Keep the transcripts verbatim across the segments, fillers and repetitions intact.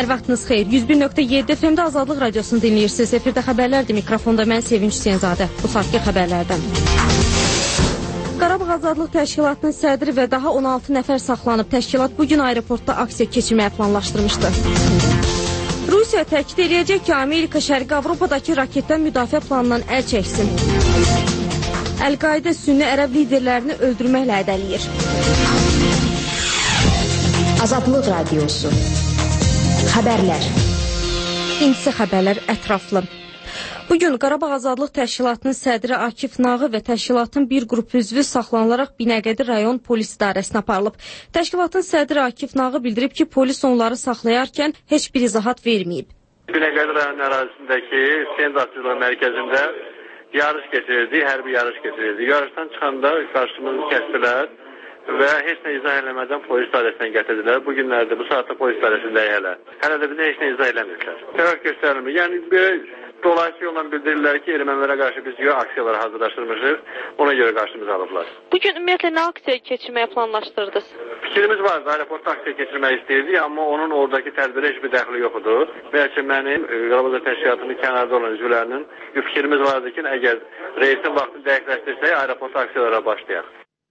Hər vaxtınız xeyir. yüz bir nöqtə yeddi F M-də Azadlıq Radiosunu dinləyirsiniz. Efirdə xəbərlərdir. Mikrofonda mən Sevinç Hüseynzadə. Bu saatki xəbərlərdən. Qarabağ Azadlıq Təşkilatının sədri və daha on altı nəfər saxlanıb. Təşkilat bugün aeroportda aksiya keçirməyə planlaşdırmışdı. Rusiya təkid edəcək ki, Amerika Şərqi Avropadakı raketdən müdafiə planından əl çəksin. Əl-Qaidə Sünni ərəb liderlərini öldürməklə hədələyir. Azadlıq Radiosu. Xəbərlər. İndisi xəbərlər ətraflı. Bugün Qarabağ Azadlıq Təşkilatının sədri Akif Nağı və təşkilatın bir qrup üzvü saxlanılaraq Binəqədi rayon polis idarəsinə aparılıb. Təşkilatın sədri Akif Nağı bildirib ki, polis onları saxlayarkən heç bir izahat verməyib. Binəqədi rayon ərazisindəki Sendasçılar mərkəzində yarış keçirildi, hərbi yarış keçirildi. Yarışdan çıxanda qarşımızı kəsdilər və heç nə izah eləmədən polis idarəsindən gətirdilər. Bu günlərdə bu saatda polis idarəsindəyik hələ. Hələ də bizə heç nə izah eləmirlər. Tərəf göstərilmir. Yəni belə dolayısıyla yolla bildirirlər ki, ermənilərə qarşı biz yox aksiyalara hazırlaşdırmışıq. Ona görə qarşımıza alıblar. Bugün ümumiyyətlə nə aksiya keçirməyə planlaşdırdınız? Fikrimiz vardı, aeroportda aksiya keçirmək istəyirdik, amma onun oradakı tədbirə heç bir dəxli yox idi. Bəlkə mənim Qarabağ Təşkilatının kənarda olan üzvlərinin bir fikrimiz vardı ki, əgər reisin vaxtını dəqiqləşdirsək, aeroportda aksiyalara başlayaq.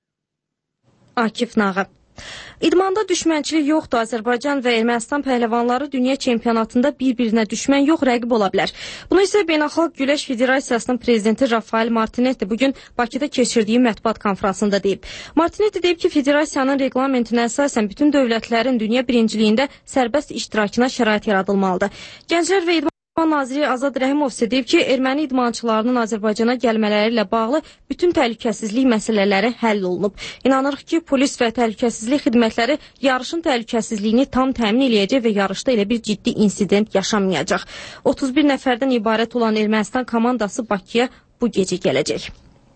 Akif Nağı. İdmanda düşmənçilik yoxdur. Azərbaycan və Ermənistan pəhləvanları dünya çempionatında bir-birinə düşmən yox, rəqib ola bilər. Bunu isə Beynəlxalq Güləş Federasiyasının prezidenti Rafael Martinetti bugün Bakıda keçirdiyi mətbuat konfransında deyib. Martinetti deyib ki, federasiyanın reglamentinə əsasən bütün dövlətlərin dünya birinciliyində sərbəst iştirakına şərait yaradılmalıdır. Gənclər və İdman Naziri Azad Rəhimov isə deyib ki, erməni idmançılarının Azərbaycana gəlmələri ilə bağlı bütün təhlükəsizlik məsələləri həll olunub. İnanırıq ki, polis və təhlükəsizlik xidmətləri yarışın təhlükəsizliyini tam təmin eləyəcək və yarışda elə bir ciddi insident yaşanmayacaq. otuz bir nəfərdən ibarət olan Ermənistan komandası Bakıya bu gecə gələcək.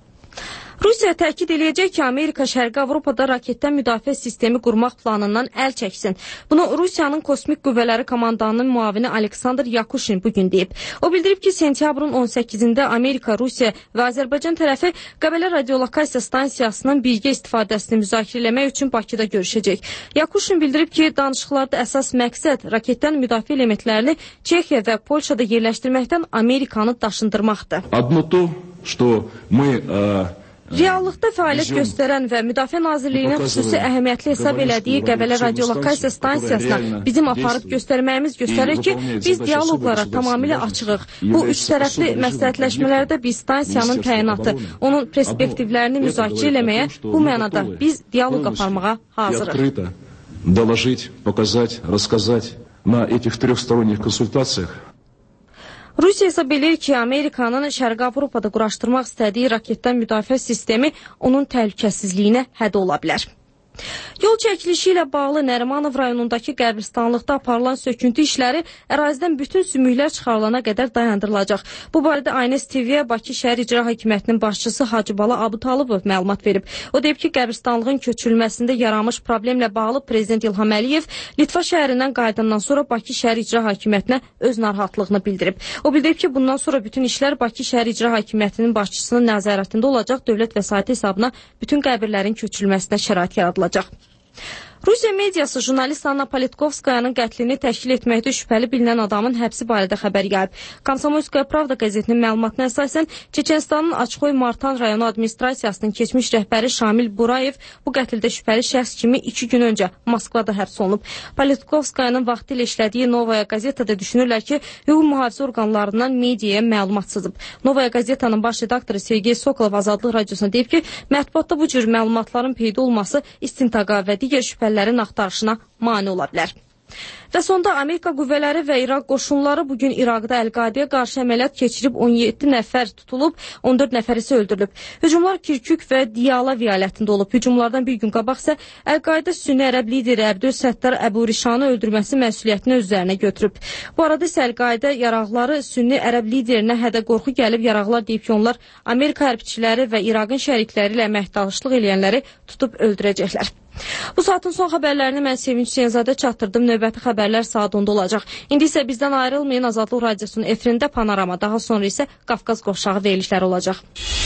Rusiya təkid eləyəcək ki, Amerika Şərqi Avropada raketdən müdafiə sistemi qurmaq planından əl çəksin. Bunu Rusiyanın Kosmik Qüvvələri Komandanının müavini Aleksandr Yakuşin bugün deyib. O bildirib ki, sentyabrın on səkkizində Amerika, Rusiya və Azərbaycan tərəfi Qəbələ radiolokasiya stansiyasının birgə istifadəsini müzakirə eləmək üçün Bakıda görüşəcək. Yakuşin bildirib ki, danışıqlarda əsas məqsəd raketdən müdafiə elementlərini Çexiya və Polşada yerləşdirməkdən Amerikanı daşındırmaqdır. Одно то, что мы Reallıqda fəaliyyət göstərən və Müdafiə Nazirliyinin xüsusi əhəmiyyətli hesab elədiyi Qəbələ radiolokasiya stansiyasına bizim aparıb göstərməyimiz göstərir ki, biz diyaloqlara tamamilə açığıq. Bu üç tərəfli məsləhətləşmələrdə biz stansiyanın təyinatı, onun perspektivlərini müzakirə eləməyə, bu mənada biz dialoq aparmağa hazırıq. Доложить, показать, рассказать на этих трехсторонних консультациях. Rusiya isə bilir ki, Amerikanın Şərqi Avropada quraşdırmaq istədiyi raketdən müdafiə sistemi onun təhlükəsizliyinə hədd ola bilər. Yol çəkilişi ilə bağlı Nərimanov rayonundakı qəbristanlıqda aparılan söküntü işləri ərazidən bütün sümüklər çıxarılana qədər dayandırılacaq. Bu barədə A N S T V-yə Bakı Şəhər İcra Hakimiyyətinin başçısı Hacıbala Abutalov məlumat verib. O deyib ki, qəbristanlığın köçürülməsində yaranmış problemlə bağlı Prezident İlham Əliyev Litva şəhərindən qayıdandan sonra Bakı Şəhər İcra Hakimiyyətinə öz narahatlığını bildirib. O bildirib ki, bundan sonra bütün işlər Bakı Şəhər İcra Hakimiyyətinin başçısının nəzarətində olacaq, dövlət vəsaiti hesabına bütün qəbirlərin köçürülməsinə şərait yaradılacaq. Rusiya mediası jurnalist Anna Politkovskayanın qətlini təşkil etməkdə şübhəli bilinən adamın həbsi barədə xəbər yayıb. Komsomolskaya Pravda qəzetinin məlumatına əsasən Çeçenstanın Açkoy Martan rayonu administrasiyasının keçmiş rəhbəri Şamil Burayev bu qətldə şübhəli şəxs kimi iki gün öncə Moskvada həbs olunub. Politkovskayanın vaxtilə işlədiyi Novaya Gazetada düşünürlər ki, hüquq mühafizə orqanlarından mediaya məlumat sızıb. Novaya Gazetanın baş redaktoru Sergey Sokolov Azadlıq Radiosuna deyib ki, mətbuatda bu cür məlumatların peyda olması istintaqa və digər şübhəli axtarışına mane ola bilər. Və sonda Amerika qüvvələri və İraq qoşunları bugün İraqda Əl-Qaidiyə qarşı əməliyyat keçirib on yeddi nəfər tutulub, on dörd nəfər isə öldürülüb. Hücumlar Kirkük və Diyala vilayətində olub. Hücumlardan bir gün qabaq isə Əl-Qaidə Sünni ərəb lideri Əbdülsəttar Əbu Rişanı öldürməsi məsuliyyətini öz üzərinə götürüb. Bu arada isə Əl-Qaidə yaraqları Sünni ərəb liderinə hədə qorxu gəlib yaraqlar deyib ki, onlar Amerika hərbçiləri və İraqın şərikləri ilə əməkdaşlıq eləyənləri tutub öldürəcəklər. Bu saatın son xəbərlərini mən Sevinç Hüseynzadə çatdırdım. Növbəti xəbərlər saat onda olacaq. İndi isə bizdən ayrılmayın. Azadlıq Radiosunun efirində Panorama, daha sonra isə Qafqaz qovşağı verilişləri olacaq.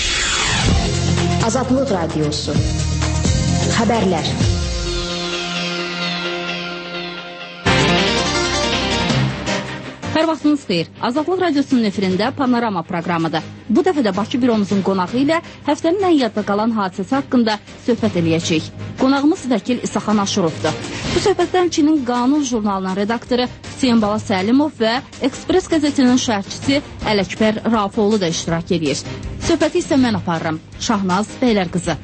Azadlıq Radiosu. Xəbərlər. Sabahınız xeyir. Azadlıq Radiosunun efirində Panorama proqramıdır. Bu dəfə də Bakı büromuzun qonağı ilə həftənin ən yadda qalan hadisəsi haqqında söhbət eləyəcəyik. Qonağımız vəkil İsaxan Aşurovdur. Bu söhbətdən Çinin Qanun jurnalının redaktoru Hüseyin Bala Səlimov və Ekspres qəzetinin şərhçisi Ələkbər Rafoğlu da iştirak edir. Söhbəti isə mən aparıram. Şahnaz Bəylərqızı.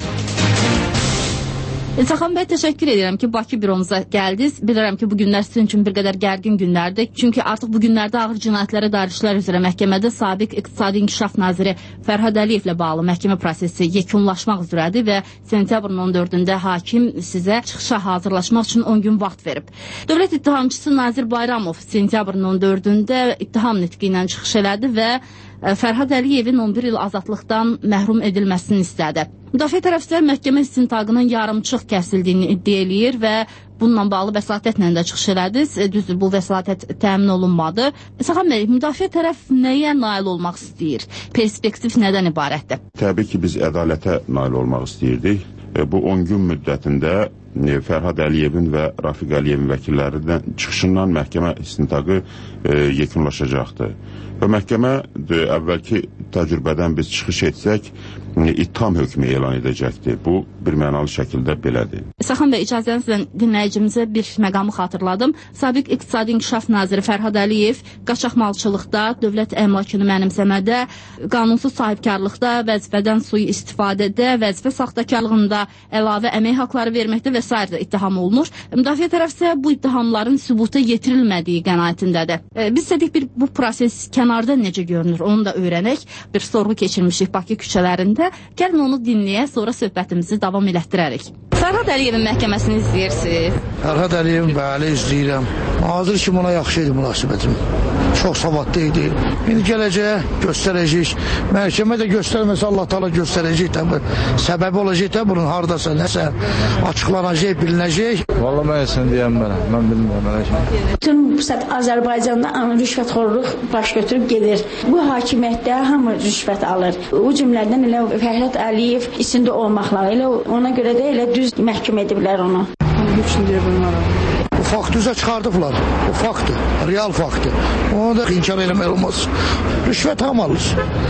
İsaxan bəy, təşəkkür edirəm ki, Bakı büromuza gəldiniz. Bilirəm ki, bu günlər sizin üçün bir qədər gərgin günlərdir. Çünki artıq bu günlərdə ağır cinayətlərə dair işlər üzrə məhkəmədə sabiq İqtisadi İnkişaf Naziri Fərhad Əliyevlə bağlı məhkəmə prosesi yekunlaşmaq üzrədir və sentyabrın on dördündə hakim sizə çıxışa hazırlaşmaq üçün on gün vaxt verib. Dövlət ittihamçısı Nazir Bayramov sentyabrın on dördündə ittiham nitqi ilə çıxış elədi və Fərhad Əliyevin on bir il azadlıqdan məhrum edilməsini istədi. Müdafiə tərəfçilər məhkəmə istintaqının yarımçıq kəsildiyini iddia eləyir və bununla bağlı vəsatətlə də çıxış elədiniz. Düzdür, bu vəsatət təmin olunmadı. İsaxan bəy, müdafiə tərəf nəyə nail olmaq istəyir? Perspektiv nədən ibarətdir? Təbii ki, biz ədalətə nail olmaq istəyirdik. Bu on gün müddətində Fərhad Əliyevin və Rafiq Əliyevin vəkillərindən çıxışından məhkəmə istintaqı e, yekunlaşacaqdır. Və məhkəmə de, əvvəlki təcrübədən biz çıxış etsək, ittiham hökmü elan edəcəkdir. Bu, bir mənalı şəkildə belədir. İsaxan bəy, icazənizlə dinləyicimizə bir məqamı xatırladım. Sabiq İqtisadi İnkişaf Naziri Fərhad Əliyev qaçaqmalçılıqda, dövlət əmlakını mənimsəmədə, qanunsuz sahibkarlıqda, vəzifədən sui istifadədə, vəzifə saxtakarlığında əlavə əmək haqları verməkdə və s. ittiham olunur. Müdafiə tərəfsə bu ittihamların sübuta yetirilmədiyi qənaətindədir. E, biz dedik bir bu proses kənarda necə görünür, onu da öyrənək. Bir sorğu keçirmişik Bakı küçələrində. Gəlin onu dinləyək, sonra söhbətimizi davam elətdirərik. Fərhad Əliyevin məhkəməsini izləyirsiniz. Fərhad Əliyevin, bəli, izləyirəm. Hazır ki, buna yaxşı idi münasibətim. Çox savadlı idi. İndi gələcəyə göstərəcək. Məhkəmə də göstərməsə Allah Taala göstərəcək təbii. Səbəbi olacaq da bunun hardasa nəsə açıqlanacaq, bilinəcək. Vallahi mən sən deyəm mənə. Mən bilmirəm elə şey. Bütün bu saat Azərbaycanda rüşvətxorluq baş götürüb gedir. Bu hakimiyyətdə hamı rüşvət alır. O cümlədən elə Fərhad Əliyev içində olmaqla, elə ona görə də elə düz məhkum ediblər onu. Heç nə deyə bilmərəm. Bu faktı üzə çıxardıblar. Bu faktı, real faktı. Onu da inkar eləmək olmaz. Rüşvət ham alır.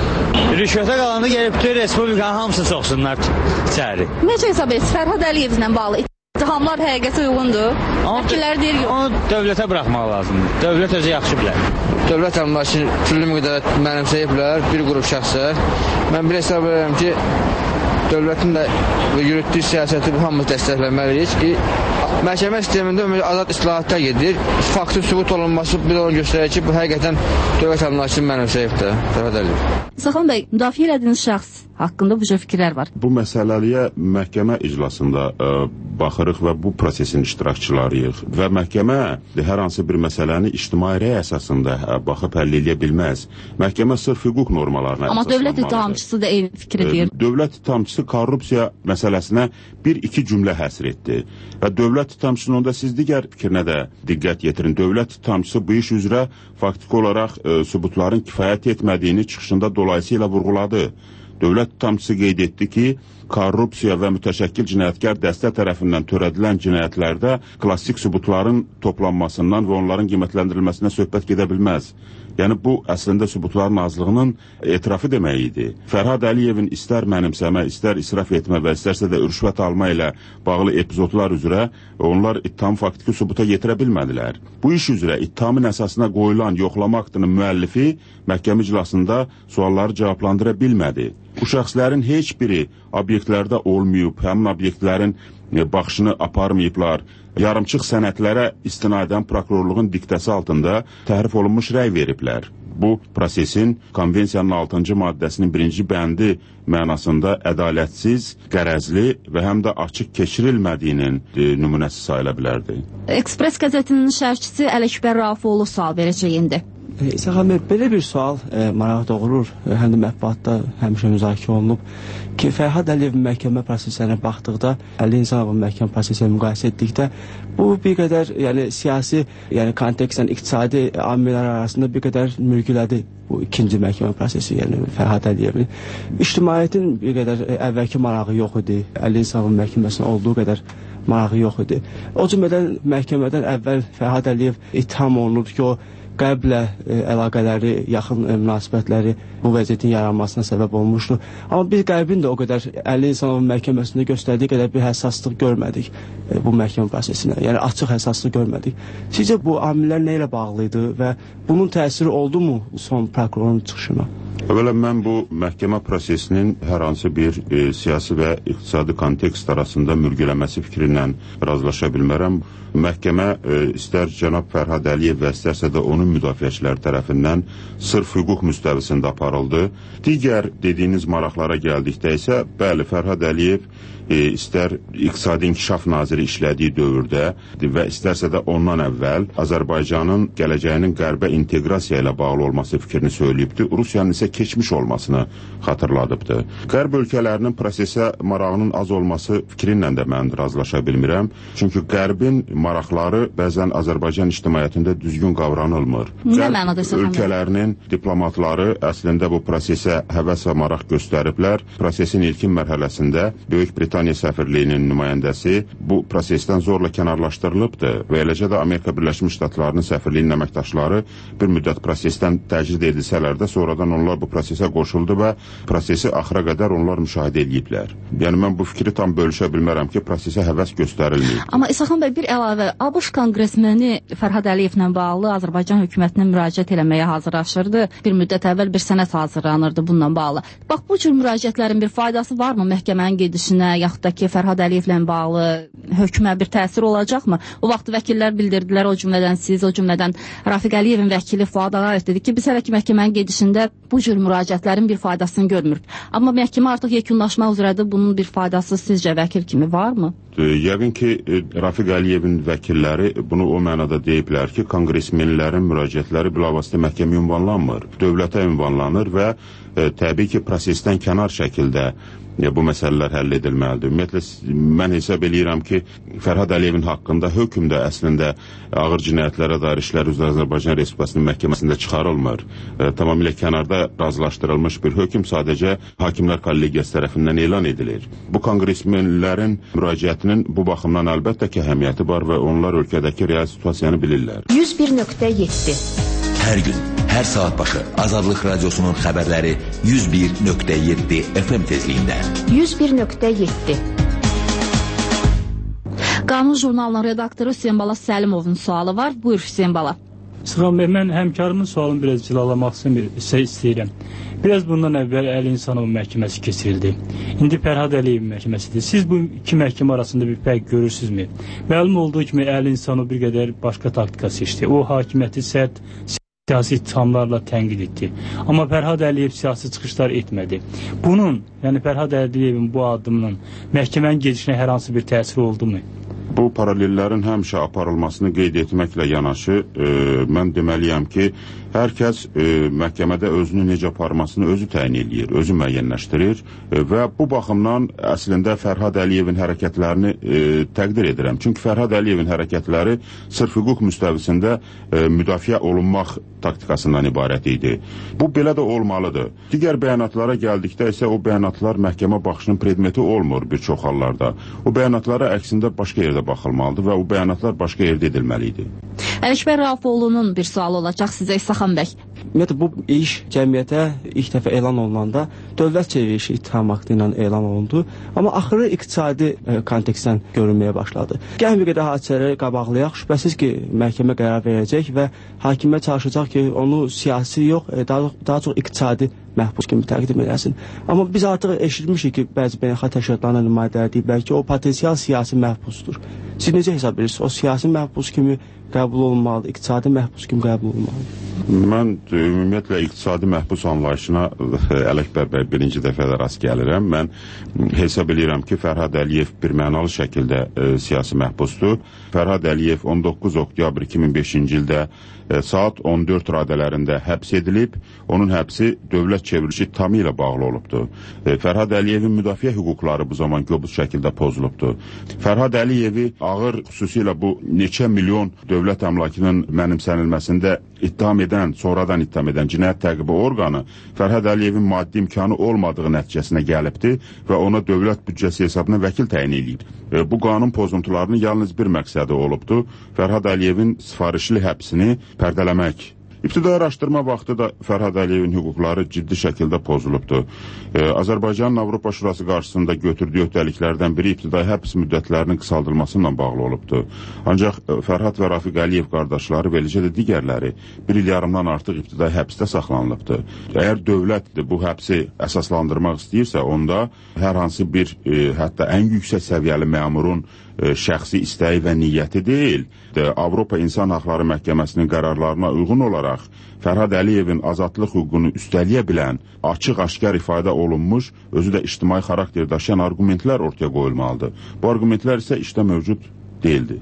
Rüşvətə qalanda gəlib bütün respublikanın hamısını soxsunlar içəri. Necə hesab edir? Fərhad Əliyevlə bağlı ittihamlar həqiqətə uyğundur. Vəkillər deyir ki, onu dövlətə buraxmaq lazımdır. Dövlət özü yaxşı bilər. Dövlət əmlakını küllü miqdarda mənimsəyiblər, bir qrup şəxslər. Mən bir hesab edirəm ki, dövlətin də yürütdüyü siyasəti bu hamımız dəstəkləməliyik ki, məhkəmə sistemində azad islahatlar gedir. Faktın sübut olunması bir onu göstərir ki, bu həqiqətən dövlət əmlakını mənimsəyibdir. Fərhad Əliyev. İsaxan bəy, müdafiə elədiyiniz şəxs haqqında bu cür fikirlər var. Bu məsələliyə məhkəmə iclasında ə, baxırıq və bu prosesin iştirakçılarıyıq. Və məhkəmə hər hansı bir məsələni ictimai rəy əsasında ə, baxıb həll edə bilməz. Məhkəmə sırf hüquq normalarına əsaslanmalıdır. Amma dövlət ittihamçısı da eyni fikir edir. Dövlət ittihamçısı korrupsiya məsələsinə bir-iki cümlə həsr etdi. Və dövlət ittihamçısının onda siz digər fikrinə də diqqət yetirin. Dövlət ittihamçısı bu iş üzrə faktiki olaraq ə, sübutların kifayət etmədiyini çıxışında dolayısıyla vurğuladı. Dövlət ittihamçısı qeyd etdi ki, korrupsiya və mütəşəkkil cinayətkar dəstə tərəfindən törədilən cinayətlərdə klassik sübutların toplanmasından və onların qiymətləndirilməsinə söhbət gedə bilməz. Yəni bu əslində Sübutların Nazirliyinin etirafı demək idi. Fərhad Əliyevin istər mənimsəmə, istər israf etmə və istərsə də rüşvət alma ilə bağlı epizodlar üzrə onlar ittiham faktiki sübuta yetirə bilmədilər. Bu iş üzrə ittihamın əsasına qoyulan yoxlama aktının müəllifi məhkəmə iclasında sualları cavablandıra bilmədi. Bu şəxslərin heç biri obyektlərdə olmayıb, həmin obyektlərin baxışını aparmayıblar. Yarımçıq sənədlərə istinadən prokurorluğun diktəsi altında təhrif olunmuş rəy veriblər. Bu prosesin konvensiyanın altıncı maddəsinin birinci bəndi mənasında ədalətsiz, qərəzli və həm də açıq keçirilmədiyinin e, nümunəsi sayıla bilərdi. Ekspres qəzetinin şərhçisi Ələkbər Rafoğlu sual verəcək indi. İsaxan bəy, belə bir sual e, maraq doğurur, həm də mətbuatda həmişə müzakirə olunub ki, Fərhad Əliyevin məhkəmə proseslərinə baxdıqda, Əli İnsanovun məhkəmə proseslərini müqayisə etdikdə, bu bir qədər yəni, siyasi, yəni kontekstdən iqtisadi amillər arasında bir qədər mürgülədi bu ikinci məhkəmə prosesi, yəni Fərhad Əliyevin. İctimaiyyətin bir qədər e, əvvəlki marağı yox idi, Əli İnsanovun məhkəməsində olduğu qədər marağı yox idi. O cümlədən məhkəmədən əvvəl Fərhad Əliyev ittiham olunur ki, o Qərblə e, əlaqələri, yaxın e, münasibətləri bu vəziyyətin yaranmasına səbəb olmuşdu. Amma biz Qərbin də o qədər Əli İnsanovun məhkəməsində göstərdiyi qədər bir həssaslıq görmədik e, bu məhkəmə prosesinə. Yəni açıq həssaslıq görmədik. Sizcə bu amillər nə ilə bağlı idi və bunun təsiri oldu mu son prokurorun çıxışına? Əvvəla mən bu məhkəmə prosesinin hər hansı bir e, siyasi və iqtisadi kontekst arasında mürgüləməsi fikri ilə razılaşa bilmərəm. Məhkəmə e, istər cənab Fərhad Əliyev və istərsə də onun müdafiəçiləri tərəfindən sırf hüquq müstəvisində aparıldı. Digər dediyiniz maraqlara gəldikdə isə, bəli, Fərhad Əliyev e, istər İqtisadi İnkişaf Naziri işlədiyi dövrdə və istərsə də ondan əvvəl Azərbaycanın gələcəyinin qərbə inteqrasiya ilə bağlı olması fikrini söyləyibdi. Rusiyanın isə keçmiş olmasını xatırladıbdı. Qərb ölkələrinin prosesə marağının az olması fikrinlə də mən razılaşa bilmirəm. Çünki Qərbin maraqları bəzən Azərbaycan ictimaiyyətində düzgün qavranılmır. Nə mənada Qərb ölkələrinin diplomatları əslində bu prosesə həvəs və maraq göstəriblər. Prosesin ilkin mərhələsində Böyük Britaniya səfirliyinin nümayəndəsi bu prosesdən zorla kənarlaşdırılıbdı və eləcə də Amerika Birləşmiş Ştatlarının səfirliyinin əməkdaşları bir müddət prosesdən təcrid edilsələr də sonradan onlar bu prosesə qoşuldu və prosesi axıra qədər onlar müşahidə ediblər. Yəni mən bu fikri tam bölüşə bilmərəm ki, prosesə həvəs göstərilməyib. Amma İsaxan bəy, bir əlavə, ABŞ konqresmeni Fərhad Əliyevlə bağlı Azərbaycan hökumətinə müraciət eləməyə hazırlaşırdı. Bir müddət əvvəl bir sənəd hazırlanırdı bununla bağlı. Bax, bu cür müraciətlərin bir faydası varmı məhkəmənin gedişinə, yaxud da ki, Fərhad Əliyevlə bağlı hökmə bir təsir olacaqmı? O vaxt vəkillər bildirdilər, o cümlədən siz, o cümlədən Rafiq Əliyevin vəkili Fuad Ağayev dedi ki, biz hələ ki məhkəmənin gedişində bu cür müraciətlərin bir faydasını görmürük. Amma məhkəmə artıq yekunlaşmaq üzrədir, bunun bir faydası sizcə vəkil kimi varmı? Yəqin ki, Rafiq Əliyevin vəkilləri bunu o mənada deyiblər ki, konqresmenlərin müraciətləri bilavasitə məhkəmə ünvanlanmır, dövlətə ünvanlanır və e, təbii ki, prosesdən kənar şəkildə e, bu məsələlər həll edilməlidir. Ümumiyyətlə, mən hesab eləyirəm ki, Fərhad Əliyevin haqqında hökm də əslində ağır cinayətlərə dair işlər üzrə Azərbaycan Respublikasının məhkəməsində çıxarılmır. E, tamamilə kənarda razılaşdırılmış bir hökm sadəcə Hakimlər Kollegiyası tərəfindən elan edilir. Bu konqresmenlərin müraciətinin bu baxımdan əlbəttə ki, əhəmiyyəti var və onlar ölkədəki real situasiyanı bilirlər. yüz bir nöqtə yeddi Hər gün, hər saat başı Azadlıq Radiosunun xəbərləri yüz bir nöqtə yeddi F M tezliyində. yüz bir nöqtə yeddi Qanun jurnalının redaktoru Hüseyin Bala Səlimovun sualı var. Buyur Hüseyin Bala. Sıxan bəy, mən həmkarımın sualını biraz cilalamaq istəyirəm. Biraz bundan əvvəl Əli İnsanovun məhkəməsi keçirildi. İndi Fərhad Əliyevin məhkəməsidir. Siz bu iki məhkəmə arasında bir fərq görürsünüzmü? Məlum olduğu kimi Əli İnsanov bir qədər başqa taktika seçdi. O hakimiyyəti sərt siyasi ittihamlarla tənqid etdi. Amma Fərhad Əliyev siyasi çıxışlar etmədi. Bunun, yəni Fərhad Əliyevin bu addımının məhkəmənin gedişinə hər hansı bir təsiri oldu mu? Bu paralellərin həmişə aparılmasını qeyd etməklə yanaşı, e, mən deməliyəm ki, hər kəs e, məhkəmədə özünü necə aparmasını özü təyin edir, özü müəyyənləşdirir e, və bu baxımdan əslində Fərhad Əliyevin hərəkətlərini e, təqdir edirəm. Çünki Fərhad Əliyevin hərəkətləri sırf hüquq müstəvisində e, müdafiə olunmaq taktikasından ibarət idi. Bu belə də olmalıdır. Digər bəyanatlara gəldikdə isə o bəyanatlar məhkəmə baxışının predmeti olmur bir çox hallarda. O bəyanatlara əksində başqa yerdə baxılmalıdır və o bəyanatlar başqa yerdə edilməli idi. Ələkbər Rafoğlu'nun bir sualı olacaq sizə İsaxan bəy. Ümumiyyətlə, bu iş cəmiyyətə ilk dəfə elan olunanda dövlət çevirişi ittiham aktı ilə elan olundu. Amma axırı iqtisadi e, kontekstdən görünməyə başladı. Gəlin bir qədər hadisələri qabaqlayaq. Şübhəsiz ki, məhkəmə qərar verəcək və hakimə çalışacaq ki, onu siyasi yox, e, daha, daha çox iqtisadi məhbus kimi təqdim edəsin. Amma biz artıq eşitmişik ki, bəzi beynəlxalq təşkilatlarına nümayəndələr deyiblər ki, o potensial siyasi məhbusdur. Siz necə hesab edirsiniz? O siyasi məhbus kimi qəbul olunmalıdır, iqtisadi məhbus kimi qəbul olunmalıdır? Mən ümumiyyətlə iqtisadi məhbus anlayışına Ələkbər bəy birinci dəfədə rast gəlirəm. Mən hesab edirəm ki, Fərhad Əliyev bir mənalı şəkildə e, siyasi məhbusdur. Fərhad Əliyev on doqquz oktyabr iki min beşinci ildə e, saat on dörd radələrində həbs edilib. Onun həbsi dövlət çevrilişi tamamilə bağlı olubdur. E, Fərhad Əliyevin müdafiə hüquqları bu zaman göbuz şəkildə pozulubdur. Fərhad Əliyevi ağır, xüsusilə bu neçə milyon dövlət əmlakının mənimsənilməsində ittiham edən, sonradan ittiham edən cinayət təqibi orqanı Fərhad Əliyevin maddi imkanı olmadığı nəticəsinə gəlibdir və ona dövlət büdcəsi hesabına vəkil təyin edib. E, bu qanun pozuntularının yalnız bir məqsədi olubdur. Fərhad Əliyevin sifarişli həbsini pərdələmək. İbtidai araşdırma vaxtı da Fərhad Əliyevin hüquqları ciddi şəkildə pozulubdur. E, Azərbaycanın Avropa Şurası qarşısında götürdüyü öhdəliklərdən biri ibtidai həbs müddətlərinin qısaldılmasıyla bağlı olubdur. Ancaq e, Fərhad və Rafiq Əliyev qardaşları və eləcə də digərləri bir il yarımdan artıq ibtidai həbsdə saxlanılıbdır. Əgər dövlət bu həbsi əsaslandırmaq istəyirsə, onda hər hansı bir e, hətta ən yüksək səviyyəli məmurun e, şəxsi istəyi və niyyəti deyil, de, Avropa İnsan Haqları Məhkəməsinin qərarlarına uyğun olaraq Fərhad Əliyevin azadlıq hüququnu üstəliyə bilən, açıq-aşkar ifadə olunmuş, özü də ictimai xarakter daşıyan argumentlər ortaya qoyulmalıdır. Bu argumentlər isə işdə mövcud deyildi.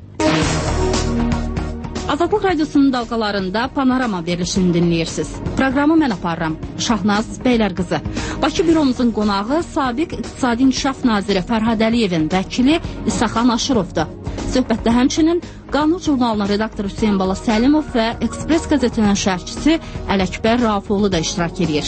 Azadlıq Radyosunun dalqalarında Panorama verilişini dinləyirsiniz. Proqramı mən aparıram. Şahnaz Beylərqızı. Bakı büromuzun qonağı sabiq İqtisadi İnkişaf Naziri Fərhad Əliyevin vəkili İsaxan Aşırovdur. Söhbətdə həmçinin Qanun Jurnalının redaktoru Hüseyin Bala Səlimov və Ekspres qəzetinin şərhçisi Ələkbər Rafoğlu da iştirak edir.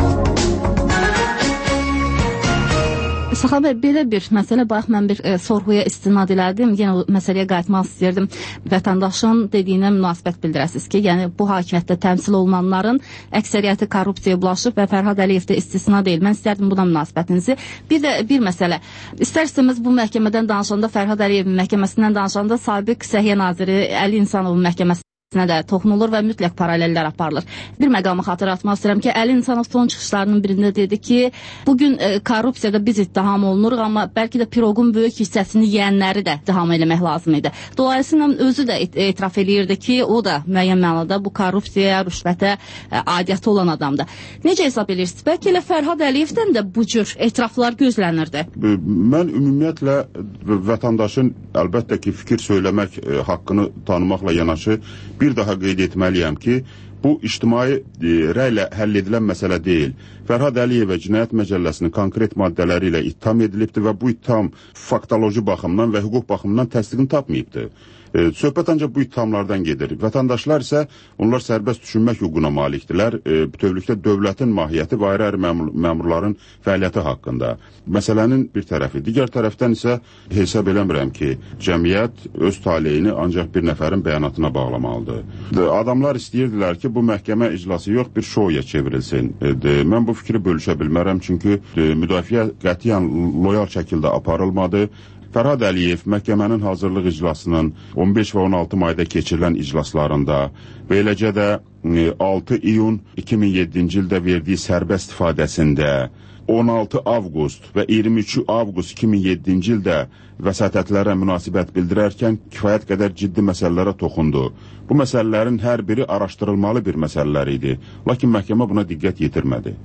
İsaxan bəy, belə bir məsələ, bayaq mən bir e, sorğuya istinad elədim, yenə o məsələyə qayıtmaq istəyirdim. Vətəndaşın dediyinə münasibət bildirəsiniz ki, yəni bu hakimiyyətdə təmsil olunanların əksəriyyəti korrupsiyaya bulaşıb və Fərhad Əliyev də istisna deyil. Mən istərdim buna münasibətinizi. Bir də bir məsələ, istər-istəməz bu məhkəmədən danışanda, Fərhad Əliyevin məhkəməsindən danışanda sabiq Səhiyyə Naziri Əli İnsanovun məhkəməsi də toxunulur və mütləq paralellər aparılır. Bir məqamı xatırlatmaq istəyirəm ki, Əli İnsanov son çıxışlarının birində dedi ki, bugün e, korrupsiyada biz ittiham olunuruq, amma bəlkə də piroqun böyük hissəsini yeyənləri də ittiham eləmək lazım idi. Dolayısıyla özü də etiraf eləyirdi ki, o da müəyyən mənada bu korrupsiyaya, rüşvətə e, adiyyəti olan adamdır. Necə hesab edirsiniz? Bəlkə elə Fərhad Əliyevdən də bu cür etiraflar gözlənirdi. Mən ümumiyyətlə vətəndaşın əlbəttə ki, fikir söyləmək e, haqqını tanımaqla yanaşı bir daha qeyd etməliyəm ki, bu ictimai e, rəylə həll edilən məsələ deyil. Fərhad Əliyevə Cinayət Məcəlləsinin konkret maddələri ilə ittiham edilibdir və bu ittiham faktoloji baxımdan və hüquq baxımından təsdiqini tapmayıbdır. E, söhbət ancaq bu ittihamlardan gedir. Vətəndaşlar isə onlar sərbəst düşünmək hüququna malikdirlər. E, bütövlükdə dövlətin mahiyyəti və ayrı-ayrı məmur, məmurların fəaliyyəti haqqında. Məsələnin bir tərəfi. Digər tərəfdən isə hesab eləmirəm ki, cəmiyyət öz taleyini ancaq bir nəfərin bəyanatına bağlamalıdır. De, adamlar istəyirdilər ki, bu məhkəmə iclası yox, bir şouya çevrilsin. E, de, mən bu fikri bölüşə bilmərəm, çünki de, müdafiə qətiyyən loyal şəkildə aparılmadı. Fərhad Əliyev məhkəmənin hazırlıq iclasının on beş və on altı mayda keçirilən iclaslarında və eləcə də altı iyun iki min yeddinci ildə verdiyi sərbəst ifadəsində, on altı avqust və iyirmi üç avqust iki min yeddinci ildə vəsatətlərə münasibət bildirərkən kifayət qədər ciddi məsələlərə toxundu. Bu məsələlərin hər biri araşdırılmalı bir məsələlər idi. Lakin məhkəmə buna diqqət yetirmədi.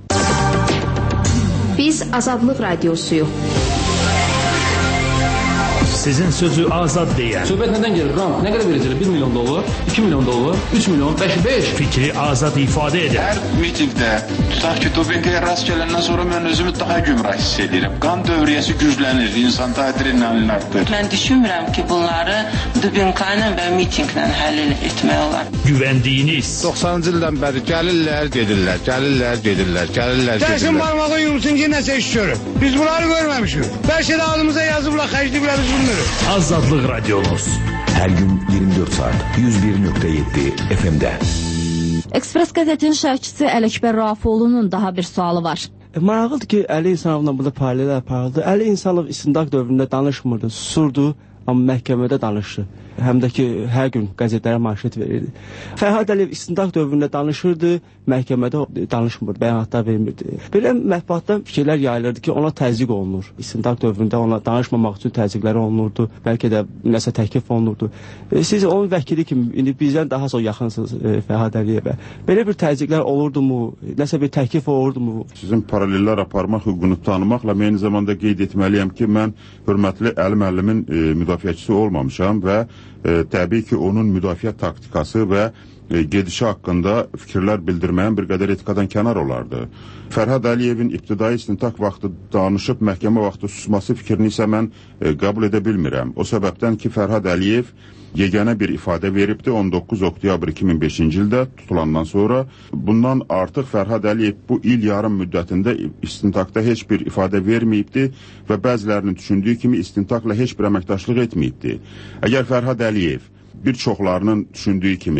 Biz Azadlıq Radiosuyuq. Sizin sözü azad deyən. Söhbət nədən gelir? Ram, nə qədər verəcəklər? bir milyon dollar, iki milyon dollar, üç milyon, beş, beş. Fikri azad ifadə edən. Hər mitingdə, tutaq ki, dopinqaya rast gələndən sonra mən özümü daha gümrah hiss edirəm. Qan dövriyyəsi güclənir, insanda adrenalin artır. Mən düşünmürəm ki, bunları dopinqayla və mitinglə həll etmək olar. Güvəndiyiniz. doxsanıncı ildən bəri gəlirlər, gedirlər, gəlirlər, gedirlər, gəlirlər, gedirlər. Dəsin barmağı yumrusun ki, nəsə iş görür. Biz bunları görməmişik. Bəlkə də adımıza yazıblar, xərcliyiblər, biz bunu Azadlıq Radyomuz. Hər gün iyirmi dörd saat yüz bir nöqtə yeddi F M-də. Ekspres qəzetinin şərhçisi Ələkbər Rafoğlu'nun daha bir sualı var. E, maraqlıdır ki, Əli İnsanovla burada paralel aparıldı. Əli İnsanov istintaq dövründə danışmırdı, susurdu, amma məhkəmədə danışdı. Həm də ki, hər gün qəzetlərə manşet verirdi. Fərhad Əliyev istintaq dövründə danışırdı, məhkəmədə danışmırdı, bəyanatlar vermirdi. Belə mətbuatdan fikirlər yayılırdı ki, ona təzyiq olunur. İstintaq dövründə ona danışmamaq üçün təzyiqləri olunurdu, bəlkə də nəsə təklif olunurdu. E, siz onun vəkili kimi, indi bizdən daha çox yaxınsınız e, Fərhad Əliyevə. Belə bir təzyiqlər olurdu mu, nəsə bir təklif olurdu mu? Sizin paralellər aparmaq hüququnu tanımaqla mən eyni zamanda qeyd etməliyəm ki, mən hörmətli Əli müəllimin e, müdafiəçisi olmamışam və e, təbii ki, onun müdafiə taktikası və e, gedişi haqqında fikirlər bildirməyən bir qədər etikadan kənar olardı. Fərhad Əliyevin ibtidai istintaq vaxtı danışıb məhkəmə vaxtı susması fikrini isə mən e, qəbul edə bilmirəm. O səbəbdən ki, Fərhad Əliyev yeganə bir ifadə veribdi on doqquz oktyabr iki min beşinci ildə tutulandan sonra. Bundan artıq Fərhad Əliyev bu il yarım müddətində istintaqda heç bir ifadə verməyibdi və bəzilərinin düşündüyü kimi istintaqla heç bir əməkdaşlıq etməyibdi. Əgər Fərhad Əliyev bir çoxlarının düşündüyü kimi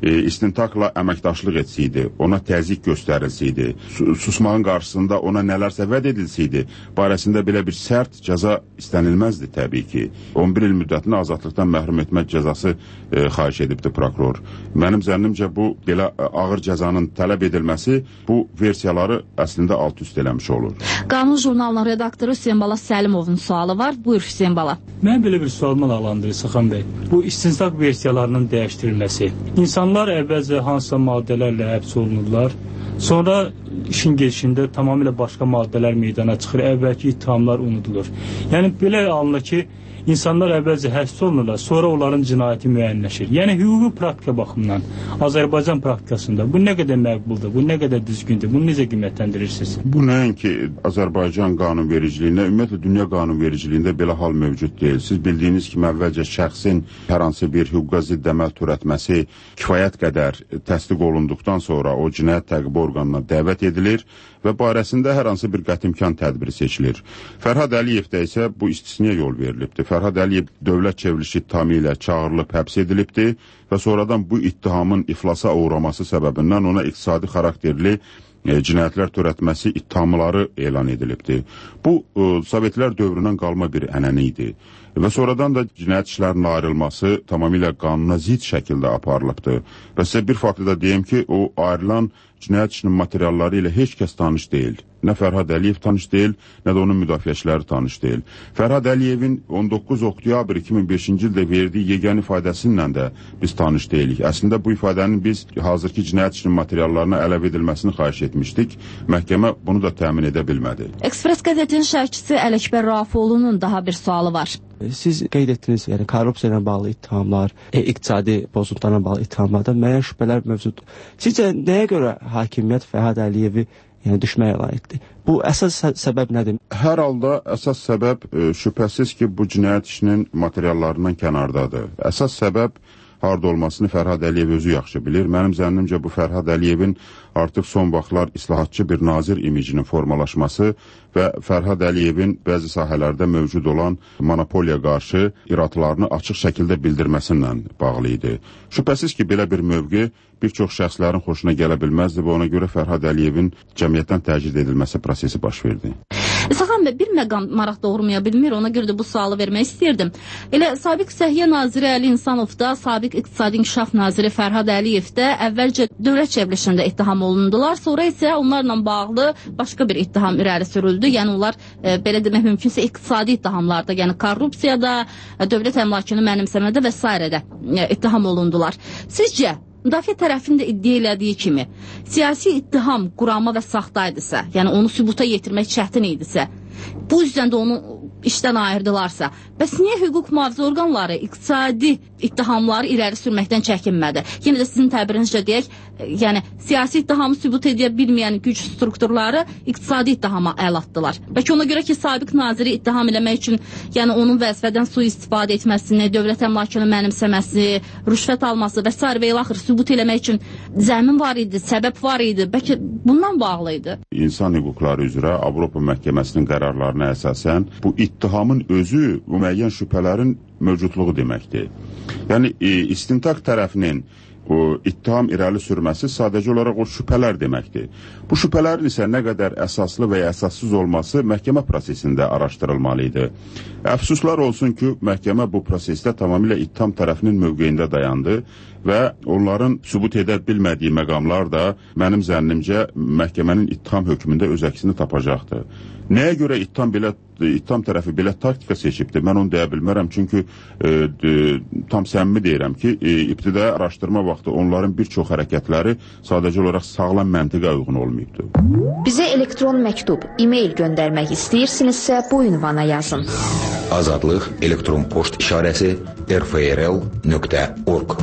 e, istintaqla əməkdaşlıq etsəydi, ona təzyiq göstərilsəydi, susmağın qarşısında ona nələrsə vəd edilsəydi, barəsində belə bir sərt cəza istənilməzdi təbii ki. on bir il müddətini azadlıqdan məhrum etmək cəzası e, xahiş edibdi prokuror. Mənim zənnimcə bu belə ağır cəzanın tələb edilməsi bu versiyaları əslində alt üst eləmiş olur. Qanun jurnalının redaktoru Hüseyin Bala Səlimovun sualı var. Buyur Hüseyin Bala. Mən belə bir sual maraqlandırır Sıxan bəy. Bu istintaq versiyalarının dəyişdirilməsi. İnsanlar əvvəlcə hansısa maddələrlə həbs olunurlar. Sonra işin gedişində tamamilə başqa maddələr meydana çıxır. Əvvəlki ittihamlar unudulur. Yəni belə alınır ki, İnsanlar əvvəlcə həbs olunurlar, sonra onların cinayəti müəyyənləşir. Yəni hüquqi praktika baxımından Azərbaycan praktikasında bu nə qədər məqbuldur, bu nə qədər düzgündür, bunu necə qiymətləndirirsiniz? Bu nəinki Azərbaycan qanunvericiliyində, ümumiyyətlə dünya qanunvericiliyində belə hal mövcud deyil. Siz bildiyiniz kimi əvvəlcə şəxsin hər hansı bir hüquqa zidd əməl törətməsi kifayət qədər təsdiq olunduqdan sonra o cinayət təqibi orqanına dəvət edilir və barəsində hər hansı bir qətimkan tədbiri seçilir. Fərhad Əliyevdə isə bu istisniyə yol verilibdir. Fərhad Əliyev dövlət çevrilişi ittihamı ilə çağırılıb həbs edilibdir və sonradan bu ittihamın iflasa uğraması səbəbindən ona iqtisadi xarakterli e, cinayətlər törətməsi ittihamları elan edilibdir. Bu, e, Sovetlər dövründən qalma bir ənənə idi. Və sonradan da cinayət işlərinin ayrılması tamamilə qanuna zidd şəkildə aparılıbdır. Və sizə bir faktı da deyim ki, o ayrılan cinayət işinin materialları ilə heç kəs tanış deyil. Nə Fərhad Əliyev tanış deyil, nə də onun müdafiəçiləri tanış deyil. Fərhad Əliyevin on doqquz oktyabr iki min beşinci ildə verdiyi yeganə ifadəsindən də biz tanış deyilik. Əslində bu ifadənin biz hazırki cinayət işinin materiallarına əlavə edilməsini xahiş etmişdik. Məhkəmə bunu da təmin edə bilmədi. Ekspres qəzetinin şərhçisi Ələkbər Rafiqulunun daha bir sualı var. Siz qeyd etdiniz, yəni korrupsiya ilə bağlı ittihamlar, e, iqtisadi pozuntularla bağlı ittihamlarda müəyyən şübhələr mövcuddur. Sizcə nəyə görə hakimiyyət Fərhad Əliyevi yəni düşmək elan etdi? Bu əsas səbəb nədir? Hər halda əsas səbəb e, şübhəsiz ki, bu cinayət işinin materiallarından kənardadır. Əsas səbəb harda olmasını Fərhad Əliyev özü yaxşı bilir. Mənim zənnimcə bu Fərhad Əliyevin artıq son vaxtlar islahatçı bir nazir imicinin formalaşması və Fərhad Əliyevin bəzi sahələrdə mövcud olan monopoliya qarşı iradlarını açıq şəkildə bildirməsindən bağlı idi. Şübhəsiz ki, belə bir mövqe bir çox şəxslərin xoşuna gələ bilməzdi və ona görə Fərhad Əliyevin cəmiyyətdən təcrid edilməsi prosesi baş verdi. Səxan bəy, bir məqam maraq doğurmaya bilmir, ona görə də bu sualı vermək istəyirdim. Elə sabiq Səhiyyə naziri Əli İnsanov da, sabiq İqtisadi İnkişaf naziri Fərhad Əliyev də əvvəlcə dövlət çevrilişində ittiham olundular, sonra isə onlarla bağlı başqa bir ittiham irəli sürüldü. Yəni onlar e, belə demək mümkünsə iqtisadi ittihamlarda, yəni korrupsiyada, e, dövlət əmlakını mənimsəmədə və s. də e, ittiham olundular. Sizcə müdafiə tərəfinin də iddia elədiyi kimi siyasi ittiham qurama və saxtaydısa, yəni onu sübuta yetirmək çətin idisə, bu yüzden də onu işdən ayırdılarsa, bəs niyə hüquq mühafizə orqanları iqtisadi ittihamları irəli sürməkdən çəkinmədi? Yenə də sizin təbirinizcə deyək, yəni siyasi ittihamı sübut edə bilməyən güc strukturları iqtisadi ittihama əl atdılar. Bəlkə ona görə ki, sabiq naziri ittiham eləmək üçün, yəni onun vəzifədən sui-istifadə etməsini, dövlət əmlakını mənimsəməsi, rüşvət alması və s. və ilaxır sübut eləmək üçün zəmin var idi, səbəb var idi. Bəlkə bundan bağlı idi. İnsan hüquqları üzrə Avropa məhkəməsinin qərarlarına əsasən bu ittihamın özü bu müəyyən şübhələrin mövcudluğu deməkdir. Yəni e, istintaq tərəfinin o ittiham irəli sürməsi sadəcə olaraq o şübhələr deməkdir. Bu şübhələrin isə nə qədər əsaslı və ya əsassız olması məhkəmə prosesində araşdırılmalı idi. Əfsuslar olsun ki, məhkəmə bu prosesdə tamamilə ittiham tərəfinin mövqeyində dayandı və onların sübut edə bilmədiyi məqamlar da mənim zənnimcə məhkəmənin ittiham hökmündə öz əksini tapacaqdır. Nəyə görə ittiham belə ittiham tərəfi belə taktika seçibdir? Mən onu deyə bilmərəm, çünki e, de, tam səmimi deyirəm ki, e, ibtidai araşdırma vaxtı onların bir çox hərəkətləri sadəcə olaraq sağlam məntiqə uyğun olmayıbdır. Bizə elektron məktub, e-mail göndərmək istəyirsinizsə bu ünvana yazın. Azadlıq elektron poçt işarəsi r f r l nöqtə org.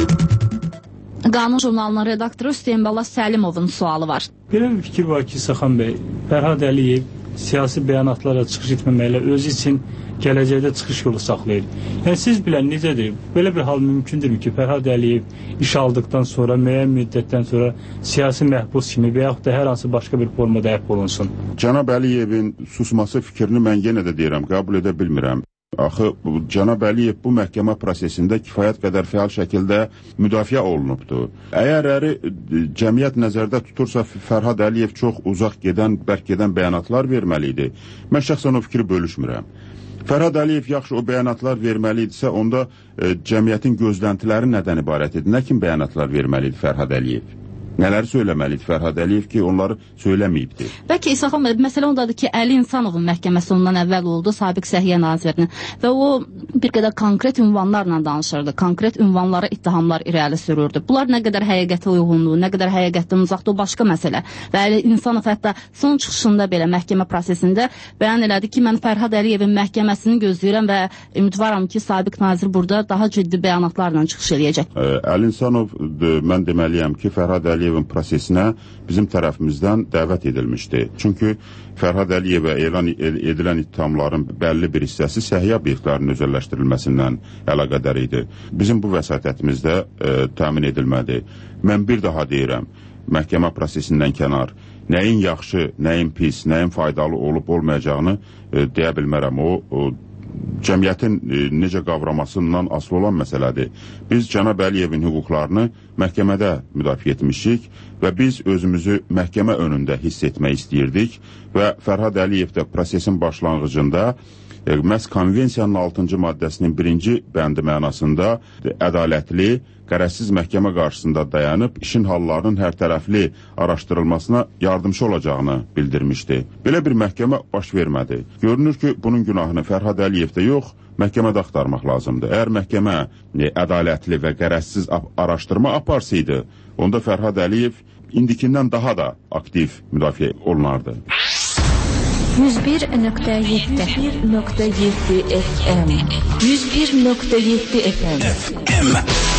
Qanun jurnalının redaktoru Hüseyin Bala Səlimovun sualı var. Belə bir fikir var ki, Səxan bəy, Fərhad Əliyev siyasi bəyanatlara çıxış etməməklə özü üçün gələcəkdə çıxış yolu saxlayır. Yəni siz bilən necədir? Belə bir hal mümkündürmü ki, Fərhad Əliyev iş aldıqdan sonra, müəyyən müddətdən sonra siyasi məhbus kimi və yaxud da hər hansı başqa bir formada həbs olunsun? Cənab Əliyevin susması fikrini mən yenə də deyirəm, qəbul edə bilmirəm. Axı, cənab Əliyev bu məhkəmə prosesində kifayət qədər fəal şəkildə müdafiə olunubdur. Əgər əri cəmiyyət nəzərdə tutursa, Fərhad Əliyev çox uzaq gedən, bərk gedən bəyanatlar verməli idi. Mən şəxsən o fikri bölüşmürəm. Fərhad Əliyev yaxşı o bəyanatlar verməli idisə, onda e, cəmiyyətin gözləntiləri nədən ibarət idi? Nə kimi bəyanatlar verməli idi Fərhad Əliyev? Nələri söyləməlidir Fərhad Əliyev ki, onları söyləməyibdir? Bəlkə İsa xanım, məsələ ondadır ki, Əli İnsanovun məhkəməsi ondan əvvəl oldu, Sabiq Səhiyyə Nazirinin və o bir qədər konkret ünvanlarla danışırdı, konkret ünvanlara ittihamlar irəli sürürdü. Bunlar nə qədər həqiqətə uyğunluğu, nə qədər həqiqətdən uzaqda o başqa məsələ. Və Əli İnsanov hətta son çıxışında belə məhkəmə prosesində bəyan elədi ki, mən Fərhad Əliyevin məhkəməsini gözləyirəm və ümidvaram ki, Sabiq Nazir burada daha ciddi bəyanatlarla çıxış eləyəcək. Əli İnsanov, mən deməliyəm ki, Fərhad Əliyev prosesinə bizim tərəfimizdən dəvət edilmişdi. Çünki Fərhad Əliyevə elan edilən ittihamların bəlli bir hissəsi səhiyyə obyektlərinin özəlləşdirilməsindən əlaqədar idi. Bizim bu vəsatətimizdə e, təmin edilmədi. Mən bir daha deyirəm, məhkəmə prosesindən kənar, nəyin yaxşı, nəyin pis, nəyin faydalı olub olmayacağını e, deyə bilmərəm. O, o cəmiyyətin e, necə qavramasından asılı olan məsələdir. Biz cənab Əliyevin hüquqlarını məhkəmədə müdafiə etmişik və biz özümüzü məhkəmə önündə hiss etmək istəyirdik və Fərhad Əliyev də prosesin başlanğıcında e, məhz konvensiyanın altıncı maddəsinin birinci bəndi mənasında e, ədalətli, qərəzsiz məhkəmə qarşısında dayanıb işin hallarının hərtərəfli araşdırılmasına yardımcı olacağını bildirmişdi. Belə bir məhkəmə baş vermədi. Görünür ki, bunun günahını Fərhad Əliyevdə yox, məhkəmədə axtarmaq lazımdır. Əgər məhkəmə e, ədalətli və qərəzsiz araşdırma aparsaydı, onda Fərhad Əliyev indikindən daha da aktiv müdafiə olunardı. yüz bir nöqtə yeddi F M yüz bir nöqtə yeddi F M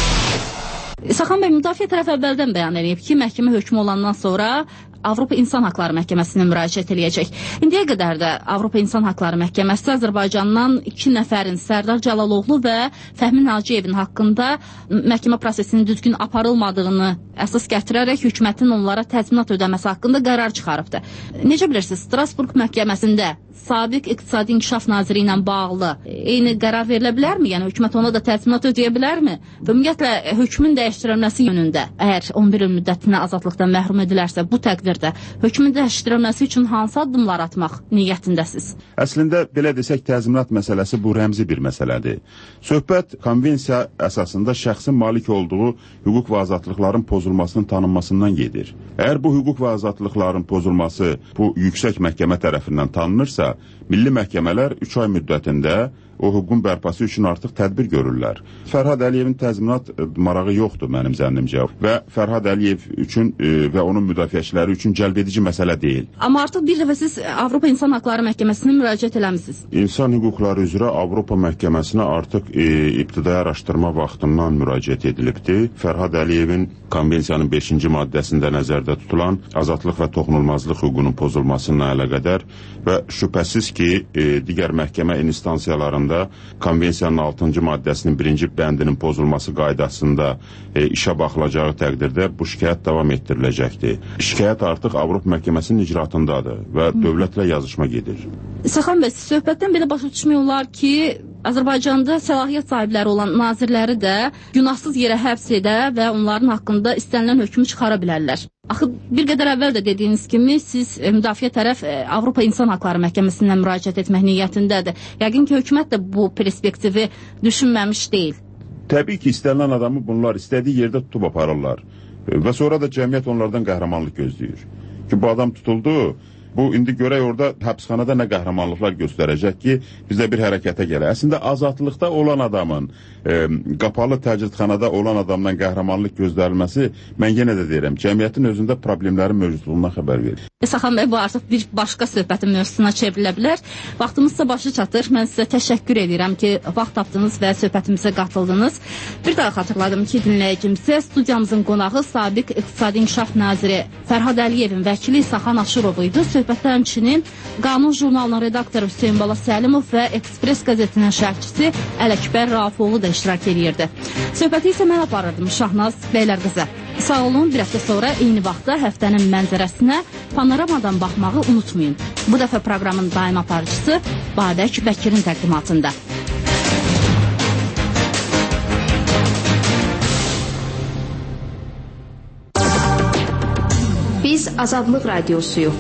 İsaxan bəy, müdafiə tərəf əvvəldən bəyan edib ki, məhkəmə hökmü olandan sonra Avropa İnsan Haqları Məhkəməsinə müraciət eləyəcək. İndiyə qədər də Avropa İnsan Haqları Məhkəməsi Azərbaycandan iki nəfərin, Sərdar Cəlaloğlu və Fəhmi Naciyevin haqqında məhkəmə prosesinin düzgün aparılmadığını əsas gətirərək hökumətin onlara təzminat ödəməsi haqqında qərar çıxarıbdır. Necə bilirsiniz, Strasburq məhkəməsində Sabiq İqtisadi İnkişaf Naziri ilə bağlı eyni qərar verilə bilərmi? Yəni hökumət ona da təzminat ödəyə bilərmi? Və ümumiyyətlə hökmün dəyişdirilməsi yönündə, əgər on bir il müddətinə azadlıqdan məhrum edilərsə, bu təqdirdə hökmün dəyişdirilməsi üçün hansı addımlar atmaq niyyətindəsiz? Əslində, belə desək, təzminat məsələsi bu rəmzi bir məsələdir. Söhbət konvensiya əsasında şəxsin malik olduğu hüquq və azadlıqların pozulmasının tanınmasından gedir. Əgər bu hüquq və azadlıqların pozulması bu yüksək məhkəmə tərəfindən tanınırsa, milli məhkəmələr üç ay müddətində o hüququn bərpası üçün artıq tədbir görürlər. Fərhad Əliyevin təzminat marağı yoxdur mənim zənnimcə və Fərhad Əliyev üçün e, və onun müdafiəçiləri üçün cəlbedici məsələ deyil. Amma artıq bir dəfə siz Avropa İnsan Haqları Məhkəməsinə müraciət eləmisiniz. İnsan hüquqları üzrə Avropa Məhkəməsinə artıq e, ibtidai araşdırma vaxtından müraciət edilibdir. Fərhad Əliyevin konvensiyanın beşinci maddəsində nəzərdə tutulan azadlıq və toxunulmazlıq hüququnun pozulmasına əlaqədar və şübhəsiz ki, e, digər məhkəmə instansiyalarında konvensiyanın altıncı maddəsinin birinci bəndinin pozulması qaydasında e, işə baxılacağı təqdirdə bu şikayət davam etdiriləcəkdir. Şikayət artıq Avropa Məhkəməsinin icraatındadır və dövlətlə yazışma gedir. Səxan bəy, söhbətdən belə başa düşmək olar ki, Azərbaycanda səlahiyyət sahibləri olan nazirləri də günahsız yerə həbs edə və onların haqqında istənilən hökmü çıxara bilərlər. Axı, bir qədər əvvəl də dediyiniz kimi, siz e, müdafiə tərəf e, Avropa İnsan Haqları Məhkəməsinə müraciət etmək niyyətindədir. Yəqin ki, hökumət də bu perspektivi düşünməmiş deyil. Təbii ki, istənilən adamı bunlar istədiyi yerdə tutub aparırlar. Və sonra da cəmiyyət onlardan qəhrəmanlıq gözləyir. Ki, bu adam tutuldu, bu indi görək orada həbsxanada nə qəhrəmanlıqlar göstərəcək ki, biz də bir hərəkətə gələk. Əslində azadlıqda olan adamın, e, qapalı təcridxanada olan adamdan qəhrəmanlıq gözlənilməsi, mən yenə də deyirəm, cəmiyyətin özündə problemlərin mövcudluğundan xəbər verir. Səxan bəy, bu artıq bir başqa söhbətin mövzusuna çevrilə bilər. Vaxtımızsa başı çatır. Mən sizə təşəkkür edirəm ki, vaxt tapdınız və söhbətimizə qatıldınız. Bir daha xatırladım ki, dinləyicimizə studiyamızın qonağı Sabiq İqtisadi İnkişaf Naziri Fərhad Əliyevin vəkili İsaxan Aşırov idi. Söhbətdə həmçinin Qanun jurnalının redaktoru Hüseyin Bala Səlimov və Ekspres qəzetinin şərhçisi Ələkbər Rafoğlu da iştirak edirdi. Söhbəti isə mən aparırdım Şahnaz Bəylərqızı. Sağ olun, bir həftə sonra eyni vaxtda həftənin mənzərəsinə panoramadan baxmağı unutmayın. Bu dəfə proqramın daim aparıcısı Babək Bəkirin təqdimatında. Azadlıq Radiosuyu.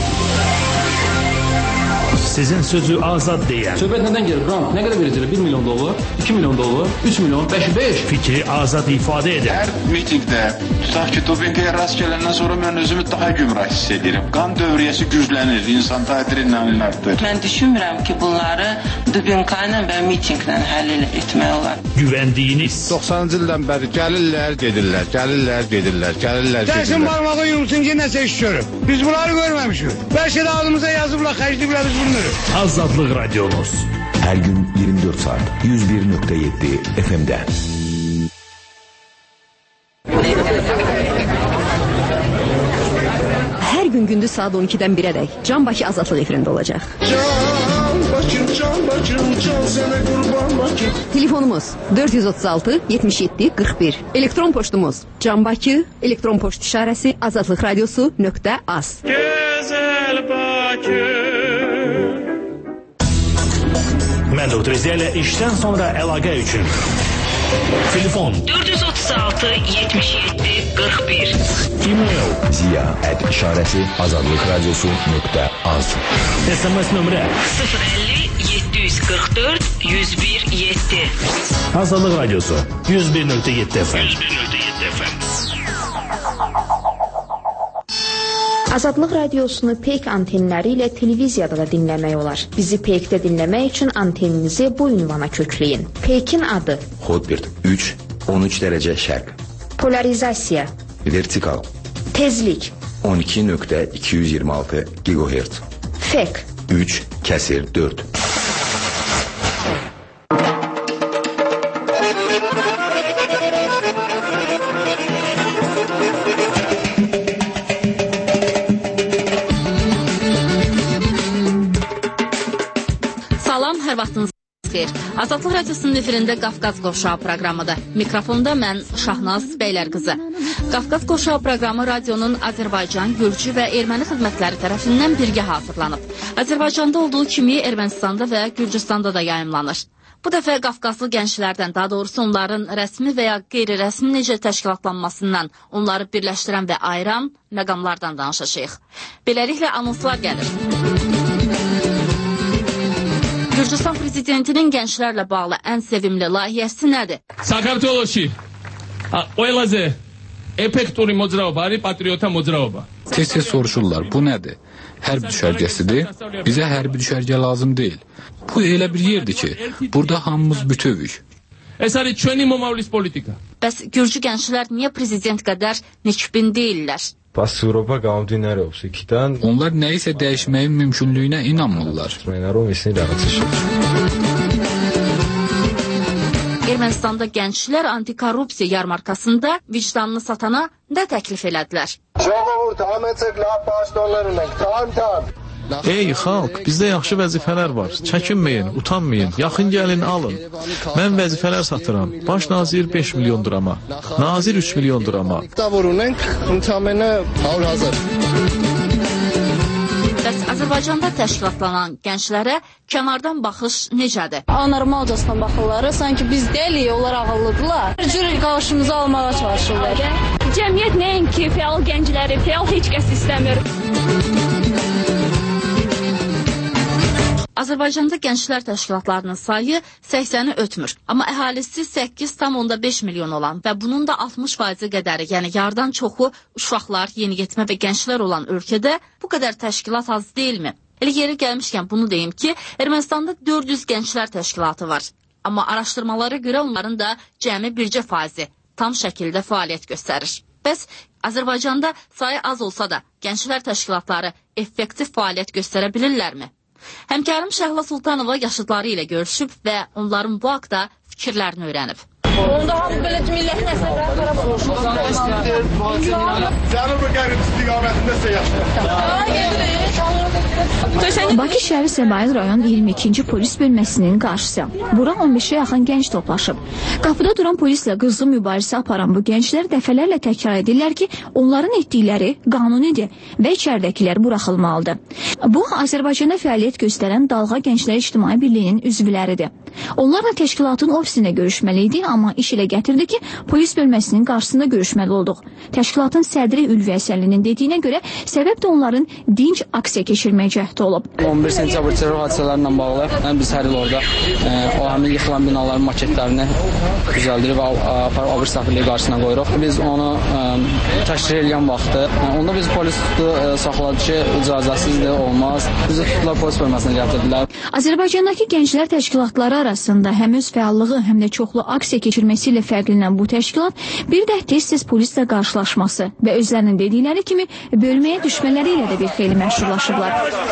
Sizin sözü azad deyən. Söhbət nədən gelir? Qrant nə qədər verəcəklər? bir milyon dollar, iki milyon dollar, üç milyon, beş, beş. Fikri azad ifadə edən. Hər mitingdə, tutaq ki, dopinqə rast gələndən sonra mən özümü daha gümrah hiss edirəm. Qan dövriyyəsi güclənir, insan adrenalin artır. Mən düşünmürəm ki, bunları dopinqla və mitinqlə həll etmək olar. Güvəndiyiniz. doxsanıncı ildən bəri gəlirlər, gedirlər, gəlirlər, gedirlər, gəlirlər, gedirlər. Gəlsin barmağı yumsun ki, nəsə iş görür. Biz bunları görməmişik. Bəlkə də adımıza yazıblar, xərcliyiblər, biz bilmirik. Azadlıq Radionuz. Her gün yirmi dört saat yüz bir nokta yedi F M'de. Her gün gündüz saat on ikidən birə dək Can Bakı Azadlıq efirində olacaq. Can Bakım, Can Bakım, Can sənə qurban Bakım. Telefonumuz dörd yüz otuz altı yetmiş yeddi qırx bir. Elektron poçtumuz Can Bakı, elektron poçt işarəsi azadlıq radiosu nöqtə az. Gözəl Bakı. Mən doktor Ziya ilə işdən sonra əlaqə üçün. Telefon dörd yüz otuz altı yetmiş yeddi qırx bir. E-mail ziya at işarəsi azadlıq radiosu nöqtə az. S M S nömrə sıfır əlli yeddi yüz qırx dörd yüz bir yeddi. Azadlıq Radiosu yüz bir nöqtə yeddi F M. yüz bir nöqtə yeddi F M. Azadlıq Radiosunu Peyk antenləri ilə televiziyada da dinləmək olar. Bizi Peykdə dinləmək üçün anteninizi bu ünvana kökləyin. Peykin adı Hotbird üç on üç dərəcə şərq. Polarizasiya, Vertikal tezlik, on iki nöqtə iki yüz iyirmi altı gigahertz. Fek üç kəsir dörd. Salam, hər vaxtınız xeyir. Azadlıq Radiosunun efirində Qafqaz Qovşağı proqramıdır. Mikrofonda mən Şahnaz Bəylərqızı. Qafqaz Qovşağı proqramı radionun Azərbaycan, Gürcü və Erməni xidmətləri tərəfindən birgə hazırlanıb. Azərbaycanda olduğu kimi Ermənistanda və Gürcüstanda da yayımlanır. Bu dəfə Qafqazlı gənclərdən, daha doğrusu onların rəsmi və ya qeyri-rəsmi necə təşkilatlanmasından, onları birləşdirən və ayıran məqamlardan danışacağıq. Beləliklə anonslar gəlir. Gürcüstan prezidentinin gənclərlə bağlı ən sevimli layihəsi nədir? საქართველოში ყველაზე effektori მოძრაობა არის patriota მოძრაობა. Tez-tez soruşurlar, bu nədir? Hərb düşərgəsidir. Bizə hərbi düşərgə lazım deyil. Bu elə bir yerdir ki, burada hamımız bütövük. ეს არის ჩვენი მომავლის პოლიტიკა. Bəs Gürcü gənclər niyə prezident qədər nikbin deyirlər? Paseuropa გამომდინარეობს იქიდან. Onlar nəyisə dəyişməyin mümkünlüyünə inanmırlar. Ermənistanda gənclər antikorrupsiya yarmarkasında vicdanını satana nə təklif elədilər? Ey xalq, bizdə yaxşı vəzifələr var. Çəkinməyin, utanmayın, yaxın gəlin, alın. Mən vəzifələr satıram. Baş nazir beş milyon dirama, nazir üç milyon dirama. Bəs Azərbaycanda təşkilatlanan gənclərə kənardan baxış necədir? Anormalcasına baxırlar, sanki biz deyilik, onlar ağıllıdırlar. Bir cür qarşımıza almağa çalışırlar. Cəmiyyət nəinki fəal gəncləri, fəal heç kəs istəmir. Azərbaycanda gənclər təşkilatlarının sayı səksəni ötmür. Amma əhalisi səkkiz tam beş milyon olan və bunun da altmış faizi qədəri, yəni yardan çoxu uşaqlar, yeniyetmə və gənclər olan ölkədə bu qədər təşkilat az deyilmi? Elə yeri gəlmişkən bunu deyim ki, Ermənistanda dörd yüz gənclər təşkilatı var. Amma araşdırmalara görə onların da cəmi bircə faizi tam şəkildə fəaliyyət göstərir. Bəs Azərbaycanda sayı az olsa da gənclər təşkilatları effektiv fəaliyyət göstərə bilirlərmi? Həmkarım Şəhla Sultanova yaşıdları ilə görüşüb və onların bu haqda fikirlərini öyrənib. Onda hamı belə millət nəsələrə Cənubi qərb istiqamətində yaşayır. Bakı şəhəri Səbail rayon iyirmi ikinci polis bölməsinin qarşısı. Bura on beşə yaxın gənc toplaşıb. Qapıda duran polislə qızlı mübarizə aparan bu gənclər dəfələrlə təkrar edirlər ki, onların etdikləri qanunidir və içəridəkilər buraxılmalıdır. Bu, Azərbaycanda fəaliyyət göstərən Dalğa Gənclər İctimai Birliyinin üzvləridir. Onlarla təşkilatın ofisində görüşməli idi, amma iş ilə gətirdi ki, polis bölməsinin qarşısında görüşməli olduq. Təşkilatın sədri Ülvi Əsərlinin dediyinə görə səbəb də onların dinc aksiya keçirməyə cəhdi olub. on bir sentyabr terror hadisələrlə bağlı biz hər il orada e, o həmin yıxılan binaların maketlərini düzəldirik və aparıb abır səfirliyi qarşısına qoyuruq. Biz onu e, təşkil edən vaxtı, e, onda biz polis tutdu, e, saxladı ki, icazəsiz də olmaz. Bizi tutdular, polis bölməsinə gətirdilər. Azərbaycandakı gənclər təşkilatları arasında həm öz fəallığı, həm də çoxlu aksiya keçirməsi ilə fərqlənən bu təşkilat bir də tez-tez polislə qarşılaşması və özlərinin dedikləri kimi bölməyə düşmələri ilə də bir xeyli məşhurlaşıblar.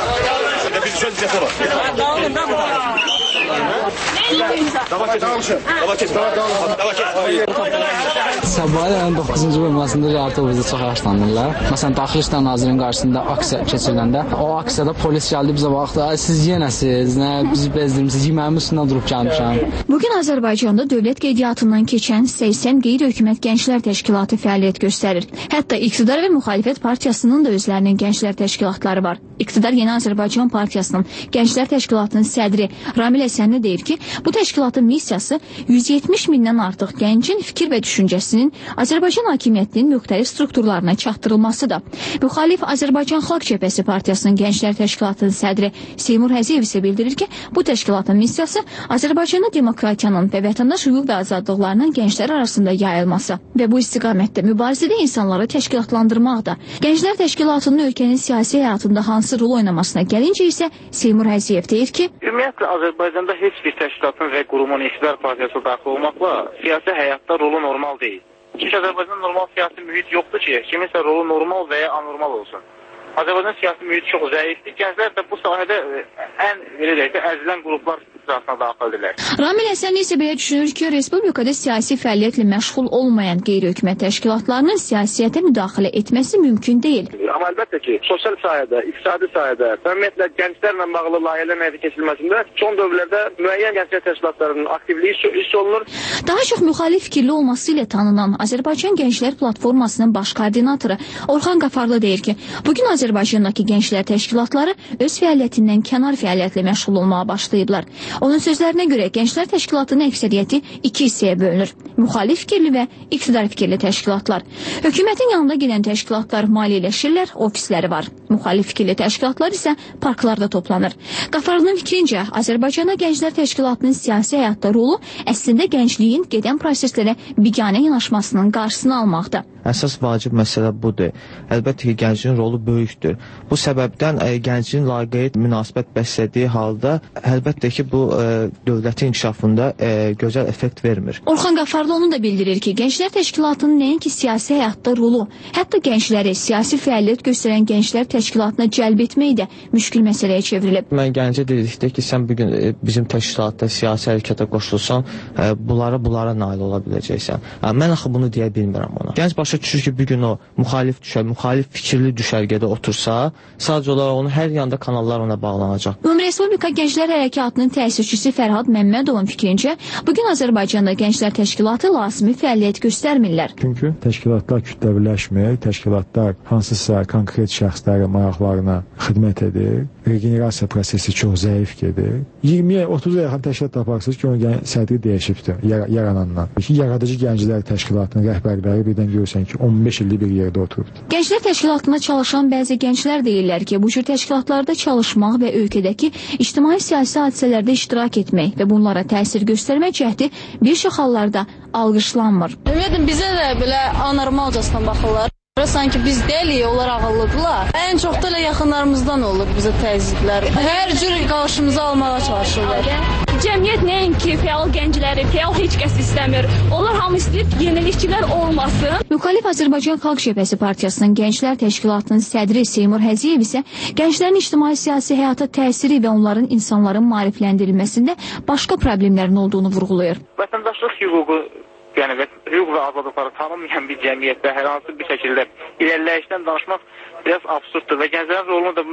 Səbahilərin doqquzuncu bölməsində rəyartı bizi çox yaşlanırlar. Məsələn, Daxili İşlər Nazirinin qarşısında aksiya keçiriləndə, o aksiyada polis gəldi bizə baxdı, siz yenəsiz, nə, bizi bezdirmişsiniz, yeməyimin üstündən durub gəlmişəm. Bugün Azərbaycanda dövlət qeydiyyatından keçən səksən qeyri-hökumət gənclər təşkilatı fəaliyyət göstərir. Hətta iqtidar və müxalifət partiyasının da özlərinin gənclər təşkilatları var. İqtidar Yeni Azərbaycan Partiyasının Gənclər Təşkilatının sədri Ramil Əsənli deyir ki, bu təşkilatın missiyası yüz yetmiş mindən artıq gəncin fikir və düşüncəsinin Azərbaycan hakimiyyətinin müxtəlif strukturlarına çatdırılmasıdır. Müxalif Azərbaycan Xalq Cəbhəsi Partiyasının Gənclər Təşkilatının sədri Seymur Həziyev isə bildirir ki, bu təşkilatın missiyası Azərbaycanda demokratiyanın və vətəndaş hüquq və azadlıqlarının gənclər arasında yayılması və bu istiqamətdə mübarizədə insanları təşkilatlandırmaqdır. Gənclər Təşkilatının ölkənin siyasi həyatında hansı rol oynamasına gəlincə isə Seymur Həziyev deyir ki, ümumiyyətlə Azərbaycanda heç bir təşkilatın və qurumun iqtidar partiyası daxil olmaqla siyasi həyatda rolu normal deyil. Çünki Azərbaycanda normal siyasi mühit yoxdur ki, kiminsə rolu normal və ya anormal olsun. Azərbaycan siyasi mühit çox zəifdir. Gənclər də bu sahədə ən belə deyək də əzilən qruplar sırasına daxildirlər. Ramil Əsənli isə belə düşünür ki, respublikada siyasi fəaliyyətlə məşğul olmayan qeyri-hökumət təşkilatlarının siyasətə müdaxilə etməsi mümkün deyil. Amma əlbəttə ki, sosial sahədə, iqtisadi sahədə, ümumiyyətlə gənclərlə bağlı layihələrin həyata keçirilməsində son dövrlərdə müəyyən gənclər təşkilatlarının aktivliyi hiss olunur. Daha çox müxalif fikirli olması ilə tanınan Azərbaycan Gənclər Platformasının baş koordinatoru Orxan Qafarlı deyir ki, bugün Azərbaycandakı gənclər təşkilatları öz fəaliyyətindən kənar fəaliyyətlə məşğul olmağa başlayıblar. Onun sözlərinə görə gənclər təşkilatının əksəriyyəti iki hissəyə bölünür. Müxalif fikirli və iqtidar fikirli təşkilatlar. Hökumətin yanında gedən təşkilatlar maliyyələşirlər, ofisləri var. Müxalif fikirli təşkilatlar isə parklarda toplanır. Qafarlının fikrincə, Azərbaycanda gənclər təşkilatının siyasi həyatda rolu əslində gəncliyin gedən proseslərə biganə yanaşmasının qarşısını almaqdır. Əsas vacib məsələ budur. Əlbəttə ki, gəncin rolu böyükdür. Bu səbəbdən ə, gəncin laqeyd münasibət bəslədiyi halda əlbəttə ki, bu ə, dövlətin inkişafında ə, gözəl effekt vermir. Orxan Qafarlı onu da bildirir ki, gənclər təşkilatının nəinki siyasi həyatda rolu, hətta gəncləri siyasi fəaliyyət göstərən gənclər təşkilatına cəlb etmək də müşkül məsələyə çevrilib. Mən gəncə dedikdə ki, sən bugün ə, bizim təşkilatda siyasi hərəkətə qoşulsan, ə, bunlara bunlara nail ola biləcəksən. Ə, mən axı bunu deyə bilmirəm ona. Gənc başa düşür ki, bugün o müxalif düşər, müxalif fikirli düşərgədə otursa, sadəcə olaraq onun hər yanda kanallar ona bağlanacaq. Ümumi Respublika Gənclər Hərəkatının təsisçisi Fərhad Məmmədovun fikrincə, bugün Azərbaycanda Gənclər Təşkilatı lazımi fəaliyyət göstərmirlər. Çünki təşkilatlar kütləviləşmir, təşkilatlar hansısa konkret şəxslərin maraqlarına xidmət edir, regenerasiya prosesi çox zəif gedir. iyirmiyə otuza yaxın təşkilat taparsınız ki, onun sədri dəyişibdir yaranandan. Yaradıcı Gənclər Təşkilatının rəhbərləri birdən görürsən ki, on beş illik bir yerdə oturubdur. Gənclər təşkilatında çalışan bəzi gənclər deyirlər ki, bu cür təşkilatlarda çalışmaq və ölkədəki ictimai-siyasi hadisələrdə iştirak etmək və bunlara təsir göstərmək cəhdi bir çox hallarda alqışlanmır. Ümumiyyətlə bizə də belə anormalcasına baxırlar. Sanki biz deyilik, onlar ağıllıdırlar. Ən çox da elə yaxınlarımızdan olur bizə təzyiqlər. Hər cür qarşımıza almağa çalışırlar. Cəmiyyət nəinki fəal gəncləri, fəal heç kəs istəmir. Onlar hamı istəyir yenilikçilər olmasın. Müxalif Azərbaycan Xalq Cəbhəsi Partiyasının Gənclər Təşkilatının sədri Seymur Həziyev isə gənclərin ictimai-siyasi həyata təsiri və onların insanların maarifləndirilməsində başqa problemlərin olduğunu vurğulayır. Vətəndaşlıq hüququ, yəni hüquq və azadlıqları tanınmayan bir cəmiyyətdə hər hansı bir şəkildə irəliləyişdən danışmaq biraz absurddur və gənclərin rolunu da mən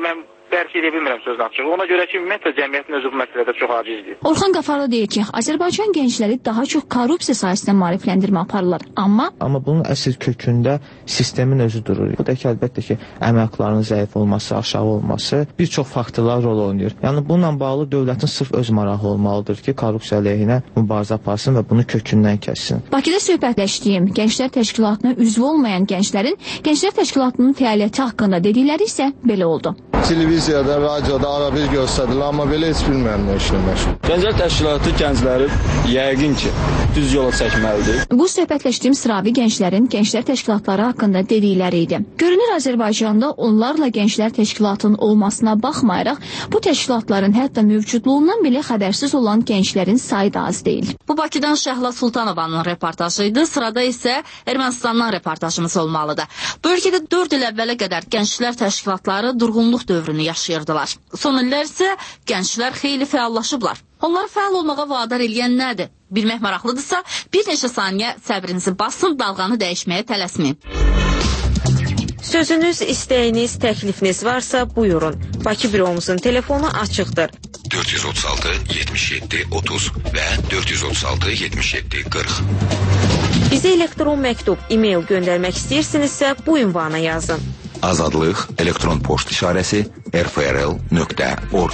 dərk edə bilmirəm sözün açığı. Ona görə ki, ümumiyyətlə cəmiyyətin özü bu məsələdə çox acizdir. Orxan Qafarlı deyir ki, Azərbaycan gəncləri daha çox korrupsiya sahəsində maarifləndirmə aparırlar. Amma amma bunun əsl kökündə sistemin özü durur. Bu da ki, əlbəttə ki, əməklərinin zəif olması, aşağı olması bir çox faktorlar rol oynayır. Yəni bununla bağlı dövlətin sırf öz marağı olmalıdır ki, korrupsiya əleyhinə mübarizə aparsın və bunu kökündən kəssin. Bakıda söhbətləşdiyim Gənclər Təşkilatına üzv olmayan gənclərin Gənclər Təşkilatının fəaliyyəti haqqında dedikləri isə belə oldu. Televiziyada, radioda arabir göstərilir, amma belə heç bilmirəm nə işlə məşğul. Gənclər Təşkilatı gəncləri yəqin ki, düz yola çəkməlidir. Bu söhbətləşdiyim sıravi gənclərin Gənclər Təşkilatları haqqında dedikləri idi. Görünür Azərbaycanda onlarla Gənclər Təşkilatının olmasına baxmayaraq, bu təşkilatların hətta mövcudluğundan belə xəbərsiz olan gənclərin sayı da az deyil. Bu Bakıdan Şəhla Sultanovanın reportajı idi. Sırada isə Ermənistandan reportajımız olmalıdır. Bu ölkədə dörd il əvvələ qədər Gənclər Təşkilatları durğunluq dövrünü yaşayırdılar. Son illər isə gənclər xeyli fəallaşıblar. Onları fəal olmağa vadar eləyən nədir? Bilmək maraqlıdırsa, bir neçə saniyə səbrinizi basın, dalğanı dəyişməyə tələsməyin. Sözünüz, istəyiniz, təklifiniz varsa buyurun. Bakı büromuzun telefonu açıqdır. dörd yüz otuz altı yetmiş yeddi otuz və dörd yüz otuz altı yetmiş yeddi qırx. Bizə elektron məktub, e-mail göndərmək istəyirsinizsə bu ünvana yazın. Azadlıq elektron poçt işarəsi r f r l nöqtə org.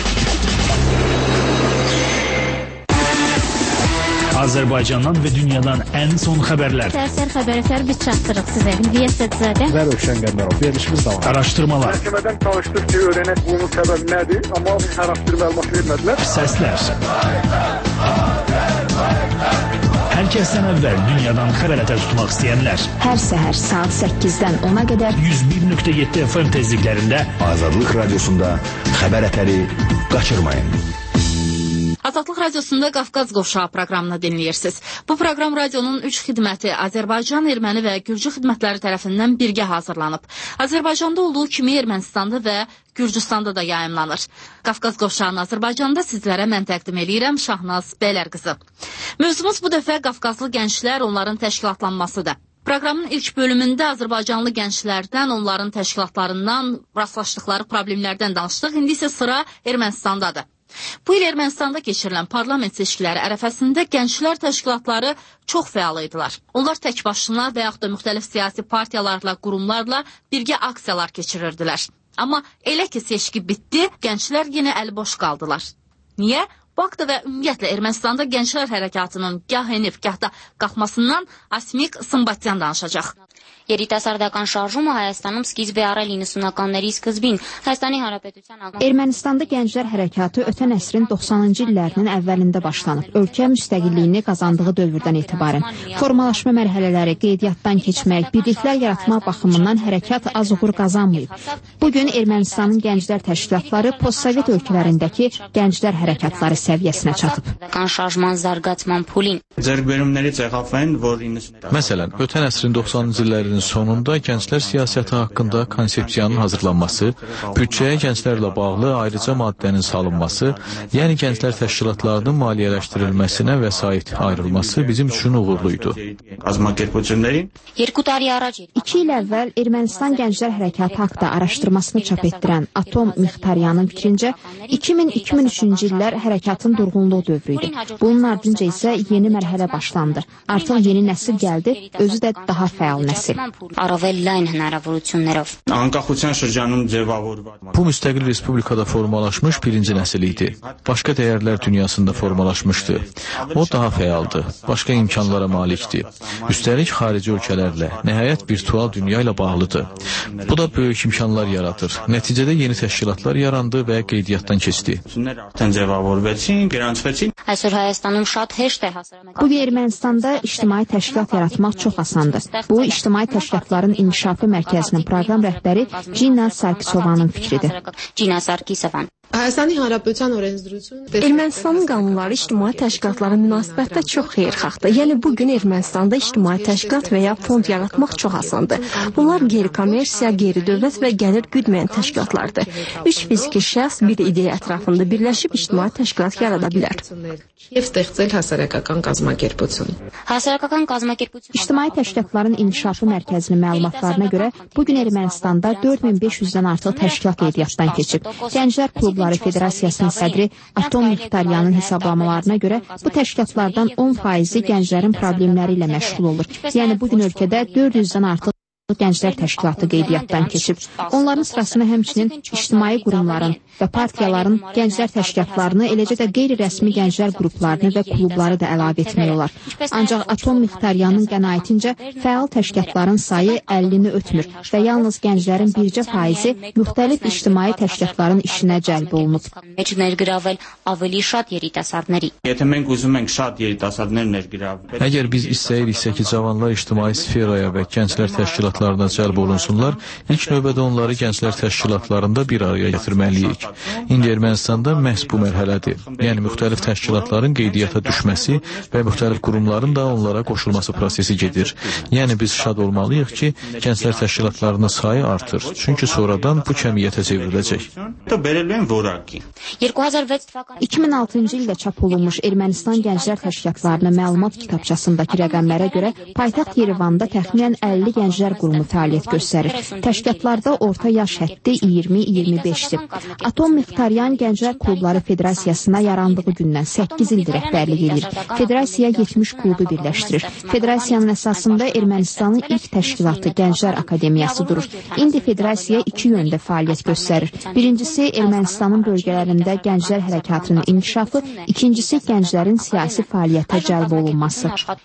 Azərbaycandan və dünyadan ən son xəbərlər. Səhər xəbərlər biz çatdırıq sizə. Bilgiyə Sədzadə. Və Rövşən Qəndərov. Verilişimiz davam. Araşdırmalar. Məhkəmədən çalışdıq ki, öyrənək bunun səbəbi nədir, amma hər haftır məlumat vermədilər. Səslər. Hər kəsdən əvvəl dünyadan xəbərətə tutmaq istəyənlər. Hər səhər saat səkkizdən ona qədər yüz bir nöqtə yeddi F M tezliklərində Azadlıq Radiosunda xəbər ətəri qaçırmayın. Azadlıq Radiosunda Qafqaz Qovşağı proqramını dinləyirsiniz. Bu proqram radionun üç xidməti Azərbaycan, Erməni və Gürcü xidmətləri tərəfindən birgə hazırlanıb. Azərbaycanda olduğu kimi Ermənistanda və Gürcüstanda da yayımlanır. Qafqaz Qovşağını Azərbaycanda sizlərə mən təqdim edirəm Şahnaz Bəylərqızı. Mövzumuz bu dəfə Qafqazlı gənclər, onların təşkilatlanmasıdır. Proqramın ilk bölümündə Azərbaycanlı gənclərdən, onların təşkilatlarından, rastlaşdıqları problemlərdən danışdıq. İndi isə sıra Ermənistandadır. Bu il Ermənistanda keçirilən parlament seçkiləri ərəfəsində gənclər təşkilatları çox fəal idilər. Onlar tək başına və yaxud da müxtəlif siyasi partiyalarla, qurumlarla birgə aksiyalar keçirirdilər. Amma elə ki seçki bitdi, gənclər yenə əliboş qaldılar. Niyə? Bu haqda və ümumiyyətlə Ermənistanda gənclər hərəkatının gah enib, gah da qalxmasından Asmik Sımbatyan danışacaq. Երիտասարդական շարժումը Հայաստանում սկիզբ է առել իննսունականների սկզբին Հայաստանի Հանրապետության աղան Ermənistanda gənclər hərəkatı ötən əsrin doxsanıncı illərinin əvvəlində başlanıb. Ölkə müstəqilliyini qazandığı dövrdən etibarən formalaşma mərhələləri, qeydiyyatdan keçmək, birliklər yaratmaq baxımından hərəkat az uğur qazanmayıb. Bugün Ermənistanın gənclər təşkilatları postsovet ölkələrindəki gənclər hərəkatları səviyyəsinə çatıb. Məsələn, ötən əsrin doxsanıncı illərinin sonunda gənclər siyasəti haqqında konsepsiyanın hazırlanması, büdcəyə gənclərlə bağlı ayrıca maddənin salınması, yəni gənclər təşkilatlarının maliyyələşdirilməsinə vəsait ayrılması bizim üçün uğurlu idi. İki il əvvəl Ermənistan Gənclər Hərəkatı haqda araşdırmasını çap etdirən Atom Mixtaryanın fikrincə, iki min iki min üçüncü illər hərəkatın durğunluğu dövrü idi. Bunun ardınca isə yeni mərhələ başlandı. Artıq yeni nəsil gəldi, özü də daha fəal nəsil. Bu müstəqil respublikada formalaşmış birinci nəsil idi. Başqa dəyərlər dünyasında formalaşmışdı. O daha fəaldı, başqa imkanlara malikdir. Üstəlik xarici ölkələrlə, nəhayət virtual dünya ilə bağlıdır. Bu da böyük imkanlar yaradır. Nəticədə yeni təşkilatlar yarandı və qeydiyyatdan keçdi. Bugün Ermənistanda ictimai təşkilat yaratmaq çox asandır. Bu, ictimai təşkilatların inkişafı mərkəzinin proqram rəhbəri Cina Sarkisovanın fikridir. Ermənistanın qanunları ictimai təşkilatların münasibətdə çox xeyirxahdır. Yəni bugün Ermənistanda ictimai təşkilat və ya fond yaratmaq çox asandır. Bunlar qeyri-kommersiya, qeyri-dövlət və gəlir güdməyən təşkilatlardır. Üç fiziki şəxs bir ideya ətrafında birləşib ictimai təşkilat yarada bilər. İctimai təşkilatların İnkişafı Mərkəzinin məlumatlarına görə bugün Ermənistanda dörd min beş yüzdən artıq təşkilat qeydiyyatdan keçib. Gənclər Klubları Federasiyasının sədri Atom Mixtaryanın hesablamalarına görə bu təşkilatlardan on faizi gənclərin problemləri ilə məşğul olur. Yəni bugün ölkədə dörd yüzdən artıq gənclər təşkilatı qeydiyyatdan keçib. Onların sırasına həmçinin ictimai qurumların və partiyaların gənclər təşkilatlarını, eləcə də qeyri-rəsmi gənclər qruplarını və klubları da əlavə etmək olar. Ancaq Atom Mixtaryanın qənaətincə fəal təşkilatların sayı əllini ötmür və yalnız gənclərin bircə faizi müxtəlif ictimai təşkilatların işinə cəlb olunub. Əgər biz istəyiriksə ki, cavanlar ictimai sferaya və gənclər təşkilatlarına cəlb olunsunlar, ilk növbədə onları gənclər təşkilatlarında bir araya gətirməliyik. İndi Ermənistanda məhz bu mərhələdir. Yəni müxtəlif təşkilatların qeydiyyata düşməsi və müxtəlif qurumların da onlara qoşulması prosesi gedir. Yəni biz şad olmalıyıq ki, gənclər təşkilatlarının sayı artır. Çünki sonradan bu kəmiyyətə çevriləcək. iki min altıncı ildə çap olunmuş Ermənistan Gənclər Təşkilatlarının məlumat kitabçasındakı rəqəmlərə görə paytaxt Yerevanda təxminən əlli gənclər qurumu fəaliyyət göstərir. Təşkilatlarda orta yaş həddi iyirmi iyirmi beşdir. Atom Mixtaryan Gənclər Klubları Federasiyasına yarandığı gündən səkkiz ildir rəhbərlik edir. Federasiya yetmiş klubu birləşdirir. Federasiyanın əsasında Ermənistanın ilk təşkilatı Gənclər Akademiyası durur. İndi federasiya iki yöndə fəaliyyət göstərir. Birincisi Ermənistanın bölgələrində gənclər hərəkatının inkişafı, ikincisi gənclərin siyasi fəaliyyətə cəlb olunması.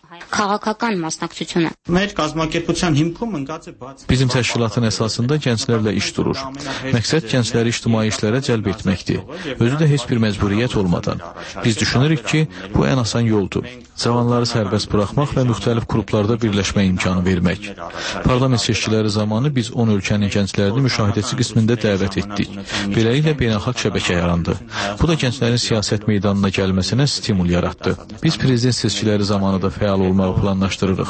Bizim təşkilatın əsasında gənclərlə iş durur. Məqsəd gəncləri ictimai işlərə cəlb etməkdir. Özü də heç bir məcburiyyət olmadan. Biz düşünürük ki, bu ən asan yoldur. Cavanları sərbəst buraxmaq və müxtəlif qruplarda birləşmə imkanı vermək. Parlament seçkiləri zamanı biz on ölkənin gənclərini müşahidəçi qismində dəvət etdik. Beləliklə beynəlxalq şəbəkə yarandı. Bu da gənclərin siyasət meydanına gəlməsinə stimul yaratdı. Biz prezident seçkiləri zamanı da fəal olmağı planlaşdırırıq.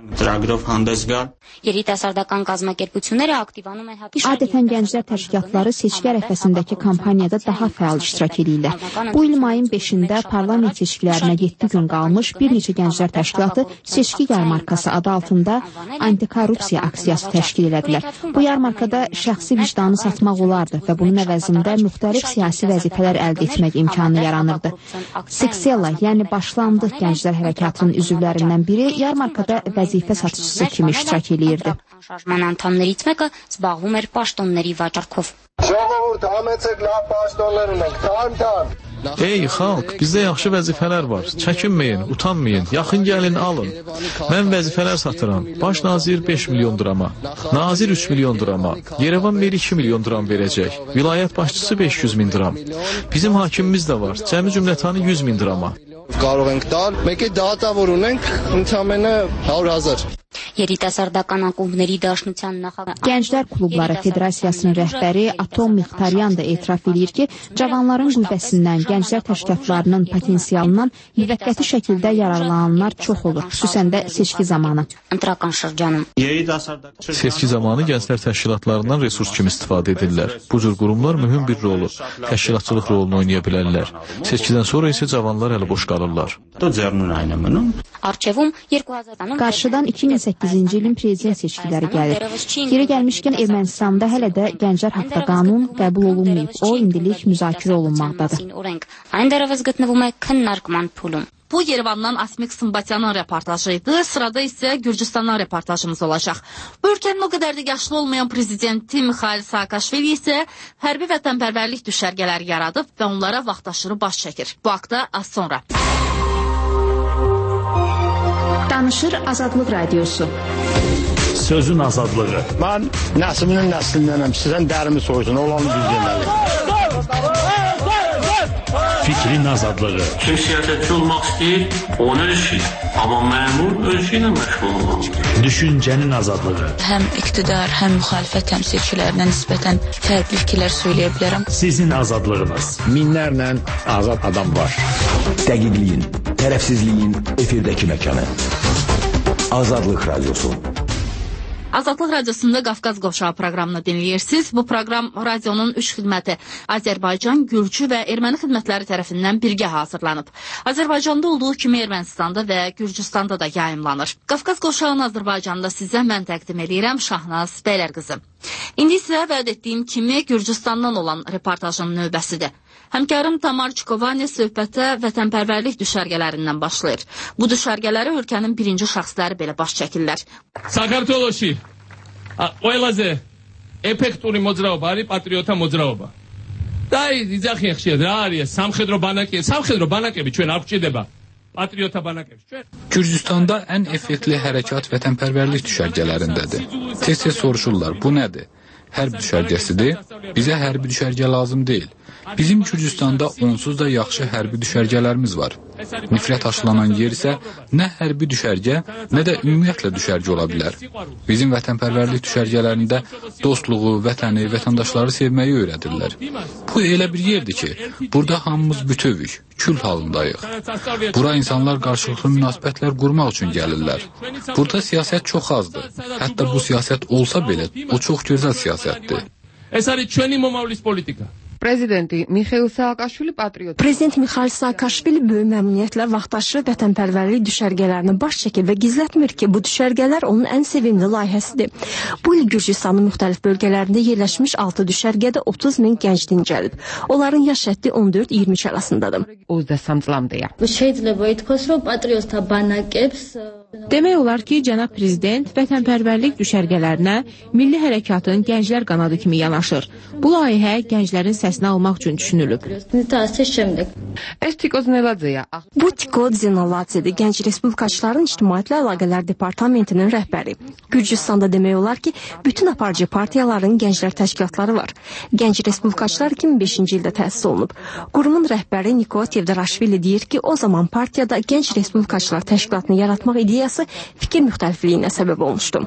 Adətən gənclər təşkilatları seçki ərəfəsindəki kampaniyada daha fəal iştirak edirlər. Bu il mayın beşində parlament seçkilərinə yeddi gün qalmış bir neçə gənclər təşkilatı seçki yarmarkası adı altında antikorrupsiya aksiyası təşkil elədilər. Bu yarmarkada şəxsi vicdanı satmaq olardı və bunun əvəzində müxtəlif siyasi vəzifələr əldə etmək imkanı yaranırdı. Siksela, yəni Başlandıq Gənclər Hərəkatının üzvlərindən biri yarmarkada vəzifə satıcısı kimi iştirak edirdi. Ey xalq, bizdə yaxşı vəzifələr var. Çəkinməyin, utanmayın, yaxın gəlin, alın. Mən vəzifələr satıram. Baş nazir beş milyon drama, nazir üç milyon drama, Yerevan meri iki milyon dram verəcək, vilayət başçısı beş yüz min dram. Bizim hakimimiz də var, cəmi cümlətanı yüz min drama. Gənclər Klubları Federasiyasının rəhbəri Atom Mixtaryan da etiraf edir ki, cavanların qüvvəsindən, gənclər təşkilatlarının potensialından müvəqqəti şəkildə yararlananlar çox olur, xüsusən də seçki zamanı. Seçki zamanı gənclər təşkilatlarından resurs kimi istifadə edirlər. Bu cür qurumlar mühüm bir rolu, təşkilatçılıq rolunu oynaya bilərlər. Seçkidən sonra isə cavanlar əli boş qalırlar. Qarşıdan iki min səkkizinci ilin prezident seçkiləri gəlir. Yeri gəlmişkən Ermənistanda hələ də gənclər haqda qanun qəbul olunmayıb. O, indilik müzakirə olunmaqdadır. Bu Yerevandan Asmik Sımbatyanın reportajıydı. Sırada isə Gürcüstandan reportajımız olacaq. Bu ölkənin o qədər də yaşlı olmayan prezidenti Mikhail Saakashvili isə hərbi vətənpərvərlik düşərgələri yaradıb və onlara vaxtaşırı baş çəkir. Bu haqda az sonra. Danışır Azadlıq Radiosu. Sözün azadlığı. Mən nəslinin nəslindənəm. Sizdən dərimi soysun. Olanı düz deməli. fikrin azadlığı. Kim siyasətçi olmaq istəyir, onu ölçür. Amma məmur ölçü ilə məşğul olmaq. Düşüncənin azadlığı. Həm iqtidar, həm müxalifət təmsilçilərinə nisbətən fərqli fikirlər söyləyə bilərəm. Sizin azadlığınız. Minlərlə azad adam var. Dəqiqliyin, tərəfsizliyin efirdəki məkanı. Azadlıq Radyosu. Azadlıq Radiosunda Qafqaz Qovşağı proqramını dinləyirsiniz. Bu proqram radionun üç xidməti Azərbaycan, Gürcü və Erməni xidmətləri tərəfindən birgə hazırlanıb. Azərbaycanda olduğu kimi Ermənistanda və Gürcüstanda da yayımlanır. Qafqaz Qovşağı'nın Azərbaycanda sizə mən təqdim edirəm Şahnaz Bəylərqızı. İndi sizə vəd etdiyim kimi Gürcüstandan olan reportajın növbəsidir. Həmkarım Tamar Çikovani söhbətə vətənpərvərlik düşərgələrindən başlayır. Bu düşərgələri ölkənin birinci şəxsləri belə baş çəkirlər. საქართველოში ყველაზე ეფექტური მოძრაობა არის პატრიოტთა მოძრაობა. და იძახიან ხშირად რა არის სამხედრო ბანაკები, სამხედრო ბანაკები ჩვენ არ გვჭირდება. Patriota banakəbi. Gürcüstanda ən effektli hərəkat vətənpərvərlik düşərgələrindədir. Tez-tez soruşurlar, bu nədir? Hərb düşərgəsidir, bizə hərbi düşərgə lazım deyil. Bizim Gürcüstanda onsuz da yaxşı hərbi düşərgələrimiz var. Nifrət aşılanan yer isə nə hərbi düşərgə, nə də ümumiyyətlə düşərgə ola bilər. Bizim vətənpərvərlik düşərgələrində dostluğu, vətəni, vətəndaşları sevməyi öyrədirlər. Bu elə bir yerdir ki, burada hamımız bütövük, kül halındayıq. Bura insanlar qarşılıqlı münasibətlər qurmaq üçün gəlirlər. Burada siyasət çox azdır. Hətta bu siyasət olsa belə, o çox gözəl siyasətdir. ეს არის ჩვენი მომავლის პოლიტიკა. Prezidenti Mixail Saakashvili patriot. Prezident Mixail Saakashvili böyük məmnuniyyətlə vaxtaşırı vətənpərvərlik düşərgələrini baş çəkir və gizlətmir ki, bu düşərgələr onun ən sevimli layihəsidir. Bu il Gürcüstanın müxtəlif bölgələrində yerləşmiş altı düşərgədə otuz min gənc dincəlib. Onların yaş həddi on dörd iyirmi üç arasındadır. Demək olar ki, cənab prezident vətənpərvərlik düşərgələrinə milli hərəkatın gənclər qanadı kimi yanaşır. Bu layihə gənclərin səsini almaq üçün düşünülüb. Bu Tiko Zenaladzedir, Gənc Respublikaçıların İctimaiyyətlə Əlaqələr Departamentinin rəhbəri. Gürcüstanda demək olar ki, bütün aparıcı partiyaların gənclər təşkilatları var. Gənc Respublikaçılar iki min beşinci ildə təsis olunub. Qurumun rəhbəri Niko Tevdaraşvili deyir ki, o zaman partiyada Gənc Respublikaçılar təşkilatını yaratmaq ideyası fikir müxtəlifliyinə səbəb olmuşdu.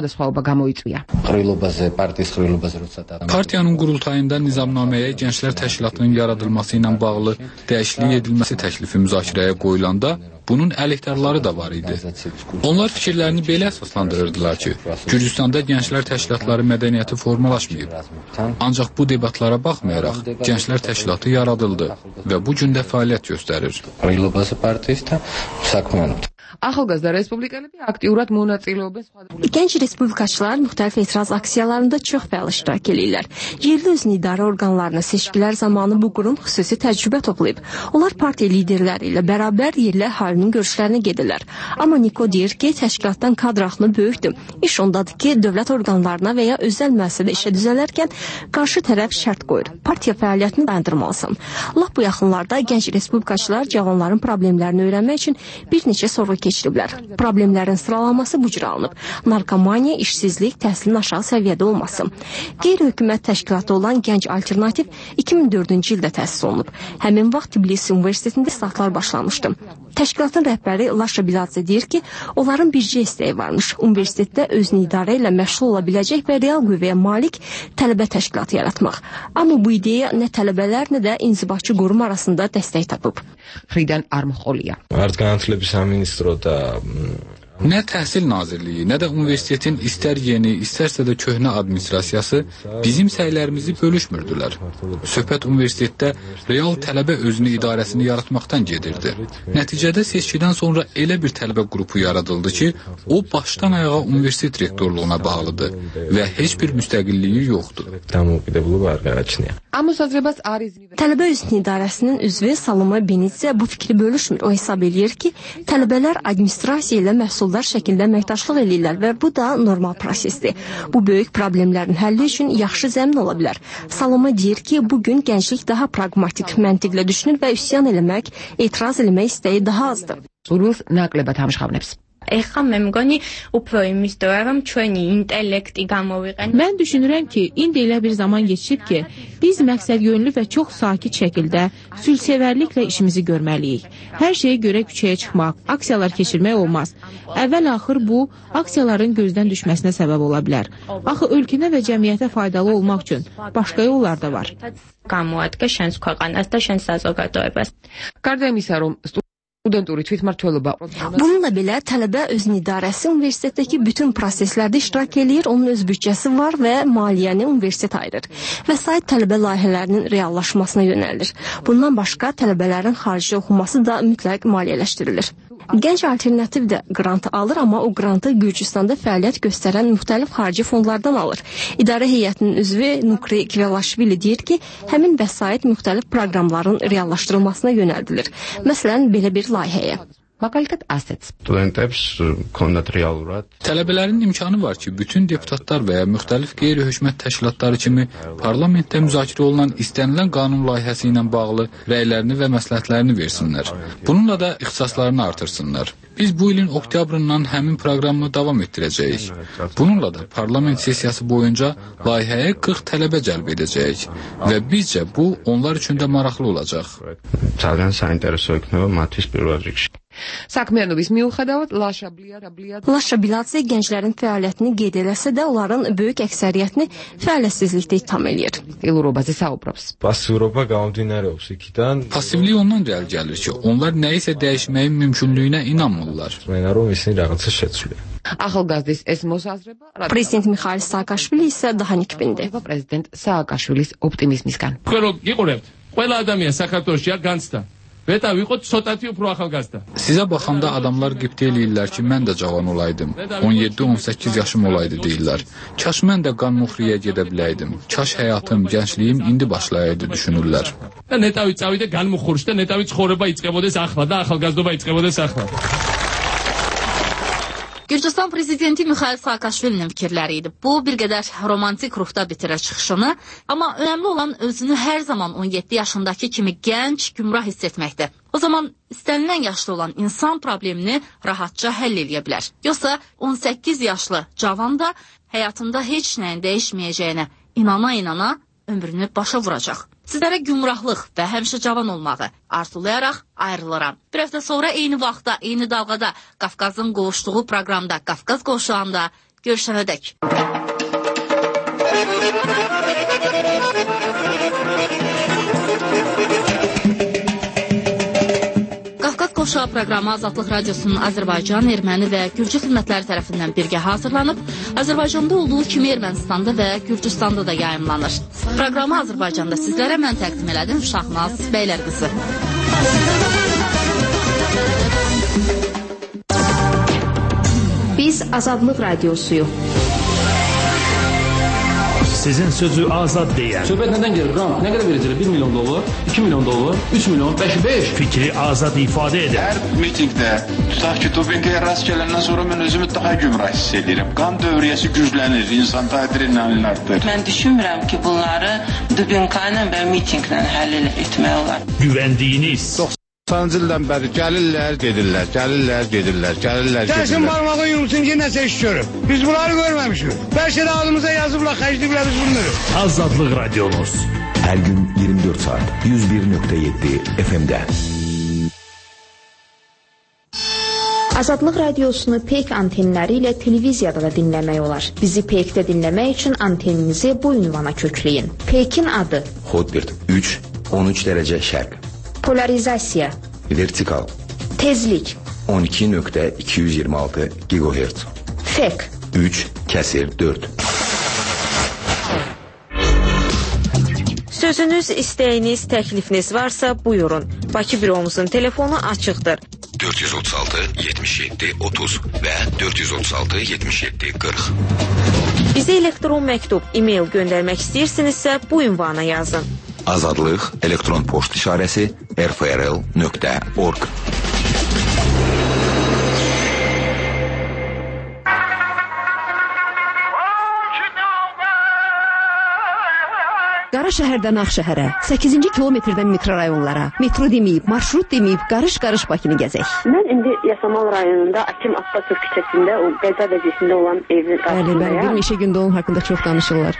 Partiyanın qurultayında nizamnaməyə gənclər təşkilatının yaradılması ilə bağlı dəyişiklik edilməsi təklifi müzakirəyə qoyulanda bunun əleyhdarları da var idi. Onlar fikirlərini belə əsaslandırırdılar ki, Gürcüstanda gənclər təşkilatları mədəniyyəti formalaşmayıb. Ancaq bu debatlara baxmayaraq, gənclər təşkilatı yaradıldı və bu gün də fəaliyyət göstərir. Axalqazda respublikanები aktivrat მონაწილეობენ. Gənc respublikaçılar müxtəlif etiraz aksiyalarında çox fəal iştirak edirlər. Yerli özünü idarə orqanlarına seçkilər zamanı bu qurum xüsusi təcrübə toplayıb. Onlar partiya liderləri ilə bərabər yerli əhalinin görüşlərinə gedirlər. Amma Niko deyir ki, təşkilatdan kadr axını böyükdür. İş ondadır ki, dövlət orqanlarına və ya özəl müəssisədə işə düzələrkən qarşı tərəf şərt qoyur. Partiya fəaliyyətini dayandırmalısan. Lap bu yaxınlarda gənc respublikaçılar cavanların problemlərini öyrənmək üçün bir neçə sorğu keçiriblər. Problemlərin sıralanması bu cür alınıb. Narkomaniya, işsizlik, təhsilin aşağı səviyyədə olması. Qeyri-hökumət təşkilatı olan Gənc Alternativ iki min dördüncü ildə təsis olunub. Həmin vaxt Tbilisi Universitetində statlar başlamışdı. Təşkilatın rəhbəri Laşa Biladze deyir ki, onların bircə istəyi varmış. Universitetdə özünü idarə ilə məşğul ola biləcək və real qüvvəyə malik tələbə təşkilatı yaratmaq. Amma bu ideya nə tələbələr, nə də inzibatçı qurum arasında dəstək tapıb. Xridən Armxoliya. Nə Təhsil Nazirliyi, nə də universitetin istər yeni, istərsə də köhnə administrasiyası bizim səylərimizi bölüşmürdülər. Söhbət universitetdə real tələbə özünü idarəsini yaratmaqdan gedirdi. Nəticədə seçkidən sonra elə bir tələbə qrupu yaradıldı ki, o başdan ayağa universitet rektorluğuna bağlıdır və heç bir müstəqilliyi yoxdur. Tələbə özünü idarəsinin üzvü Saloma Benitsə bu fikri bölüşmür. O hesab edir ki, tələbələr administrasiya ilə məhsuldar şəkildə əməkdaşlıq edirlər və bu da normal prosesdir. Bu böyük problemlərin həlli üçün yaxşı zəmin ola bilər. Saloma deyir ki, bugün gənclik daha pragmatik məntiqlə düşünür və üsyan eləmək, etiraz eləmək istəyi daha azdır. ეხლა მე მგონი უფრო იმის დრო რომ ჩვენი ინტელექტი გამოვიყენოთ. Mən düşünürəm ki, indi elə bir zaman geçib ki, biz məqsədyönlü və çox sakit şəkildə sülhsevərliklə işimizi görməliyik. Hər şeyə görə küçəyə çıxmaq, aksiyalar keçirmək olmaz. Əvvəl-axır bu, aksiyaların gözdən düşməsinə səbəb ola bilər. Axı ölkənə və cəmiyyətə faydalı olmaq üçün başqa yollar da var. გამოადგა შენს ქვეყანას და შენს საზოგადოებას. გარდა იმისა, რომ studentური თვითმმართველობა Bununla belə tələbə özünün idarəsi universitetdəki bütün proseslərdə iştirak eləyir, onun öz büdcəsi var və maliyyəni universitet ayırır. Vəsait tələbə layihələrinin reallaşmasına yönəlir. Bundan başqa tələbələrin xarici oxuması da mütləq maliyyələşdirilir. Gənc alternativ də qrant alır, amma o qrantı Gürcüstanda fəaliyyət göstərən müxtəlif xarici fondlardan alır. İdarə heyətinin üzvü Nukri Kvelaşvili deyir ki, həmin vəsait müxtəlif proqramların reallaşdırılmasına yönəldilir. Məsələn, belə bir layihəyə. მაგალითად ასეც. სტუდენტებს ქონდათ რეალურად Tələbələrin imkanı var ki, bütün deputatlar və ya müxtəlif qeyri-hökumət təşkilatları kimi parlamentdə müzakirə olunan istənilən qanun layihəsi ilə bağlı rəylərini və məsləhətlərini versinlər. Bununla da ixtisaslarını artırsınlar. Biz bu ilin oktyabrından həmin proqramı davam etdirəcəyik. Bununla da parlament sessiyası boyunca layihəyə qırx tələbə cəlb edəcəyik və bizcə bu onlar üçün də maraqlı olacaq. ძალიან საინტერესო იქნება მათთვის პირველ რიგში. საქმიანობის მიუხედავად ლაშა ბლიად Laşa Biladze gənclərin fəaliyyətini qeyd eləsə də, onların böyük əksəriyyətini fəaliyyətsizlikdə ittiham eləyir. ილურობაზე საუბრობს. Passivობა გამომდინარეობს იქიდან. Passivlik ondan irəli gəlir ki, onlar nəyisə dəyişməyin mümkünlüyünə inanmırlar. მენა რომ ისინი რაღაცა შეცვლიან. ახალგაზრდის ეს მოსაზრება Prezident Mixail Saakashvili isə daha nikbindir. პრეზიდენტ სააკაშვილის ოპტიმიზმისგან. თქვენ რო გიყურებთ, ყველა ადამიანს საქართველოში არ განცდა. ვეტა ვიყოთ ცოტათი უფრო ახალგაზრდა. Sizə baxanda adamlar qibtə eləyirlər ki, mən də cavan olaydım. on yeddi on səkkiz yaşım olaydı deyirlər. Kaş mən də qan muxriyə gedə biləydim. Kaş həyatım, gəncliyim indi başlayaydı düşünürlər. და ნეტავი წავიდე განმუხურში და ნეტავი ცხოვრება იწყებოდეს ახლა და ახალგაზრდობა იწყებოდეს ახლა. Gürcüstan prezidenti Mixail Saakashvilinin fikirləri idi. Bu, bir qədər romantik ruhda bitirər çıxışını, amma önəmli olan özünü hər zaman on yeddi yaşındakı kimi gənc, gümrah hiss etməkdir. O zaman istənilən yaşlı olan insan problemini rahatca həll edə bilər. Yoxsa on səkkiz yaşlı cavan da həyatında heç nəyin dəyişməyəcəyinə inana-inana ömrünü başa vuracaq. Sizlərə gümrahlıq və həmişə cavan olmağı arzulayaraq ayrılıram. Bir həftə sonra eyni vaxtda, eyni dalğada Qafqazın qovuşduğu proqramda Qafqaz qovşağında görüşənədək. Qafqaz qovşağı proqramı Azadlıq Radiosunun Azərbaycan, Erməni və Gürcü xidmətləri tərəfindən birgə hazırlanıb, Azərbaycanda olduğu kimi Ermənistanda və Gürcüstanda da yayımlanır. Proqramı Azərbaycanda sizlərə mən təqdim elədim Şahnaz Bəylərqızı. Biz Azadlıq Radiosuyuq. Sizin sözü azad deyən. Söhbət nədən gelir? Qrant nə qədər verəcəklər? bir milyon dollar, iki milyon dollar, üç milyon, beş, beş. Fikri azad ifadə edən. Hər mitingdə, tutaq ki, dopinqə rast gələndən sonra mən özümü daha gümrah hiss edirəm. Qan dövriyyəsi güclənir, insanda adrenalin artır. Mən düşünmürəm ki, bunları dopinqə ilə və mitinqlə həll etmək olar. Güvəndiyiniz. doxsanıncı ildən bəri gəlirlər, gedirlər, gəlirlər, gedirlər, gəlirlər, gedirlər. Gəlsin barmağı yumsun ki, nəsə iş görüb. Biz bunları görməmişik. Bəlkə də adımıza yazıblar, xərcliblər biz bunları. Azadlıq Radiomuz. Hər gün iyirmi dörd saat yüz bir nöqtə yeddi F M-də. Azadlıq Radiosunu Peyk antenləri ilə televiziyada da dinləmək olar. Bizi Peykdə dinləmək üçün anteninizi bu ünvana kökləyin. Peykin adı Hotbird üç on üç dərəcə şərq. Polarizasiya, Vertikal tezlik, on iki nöqtə iki yüz iyirmi altı gigahertz. Fek üç kəsir dörd. Sözünüz, istəyiniz, təklifiniz varsa buyurun. Bakı büromuzun telefonu açıqdır. dörd yüz otuz altı yetmiş yeddi otuz və dörd yüz otuz altı yetmiş yeddi qırx. Bizə elektron məktub, e-mail göndərmək istəyirsinizsə bu ünvana yazın. Azadlıq elektron poçt işarəsi r f r l nöqtə org. Qara şəhərdən Ağşəhərə, səkkizinci kilometrdən mikrorayonlara, metro deməyib, marşrut deməyib, qarış-qarış Bakını gəzək. Mən indi Yasamal rayonunda Akim Abbasov küçəsində o qəza vəziyyətində olan evin qarşısındayam. Bəli, bəli, bir neçə gündə onun haqqında çox danışırlar.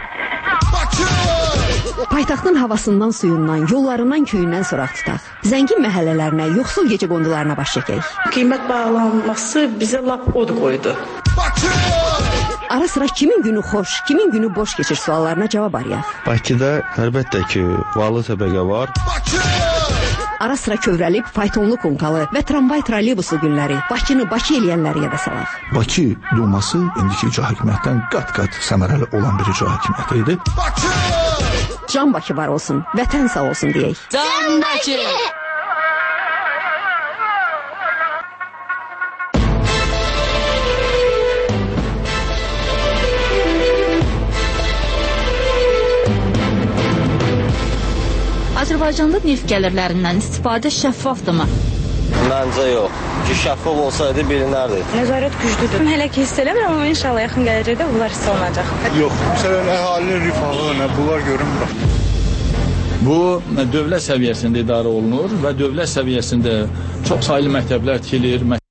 Paytaxtın havasından, suyundan, yollarından, köyündən soraq tutaq. Zəngin məhəllələrinə, yoxsul gecə qondularına baş çəkək. Qiymət bağlanması bizə lap od qoydu. Ara sıra kimin günü xoş, kimin günü boş keçir suallarına cavab arayaq. Bakıda əlbəttə ki, varlı təbəqə var. Ara sıra kövrəlib, faytonlu konkalı və tramvay trolleybusu günləri Bakını Bakı eləyənləri yada salaq. Bakı Duması indiki icra hakimiyyətdən qat-qat səmərəli olan bir icra hakimiyyəti idi. Can Bakı var olsun, vətən sağ olsun deyək. Can Bakı! Azərbaycanda neft gəlirlərindən istifadə şəffafdırmı? Məncə yox. Ki şəffaf olsaydı bilinərdi. Nəzarət güclüdür. Hələ ki hiss eləmirəm, amma inşallah yaxın gələcəkdə bunlar hiss olunacaq. Yox, məsələn, əhalinin rifahı, nə bunlar görünmür. Bu dövlət səviyyəsində idarə olunur və dövlət səviyyəsində çox saylı məktəblər tikilir.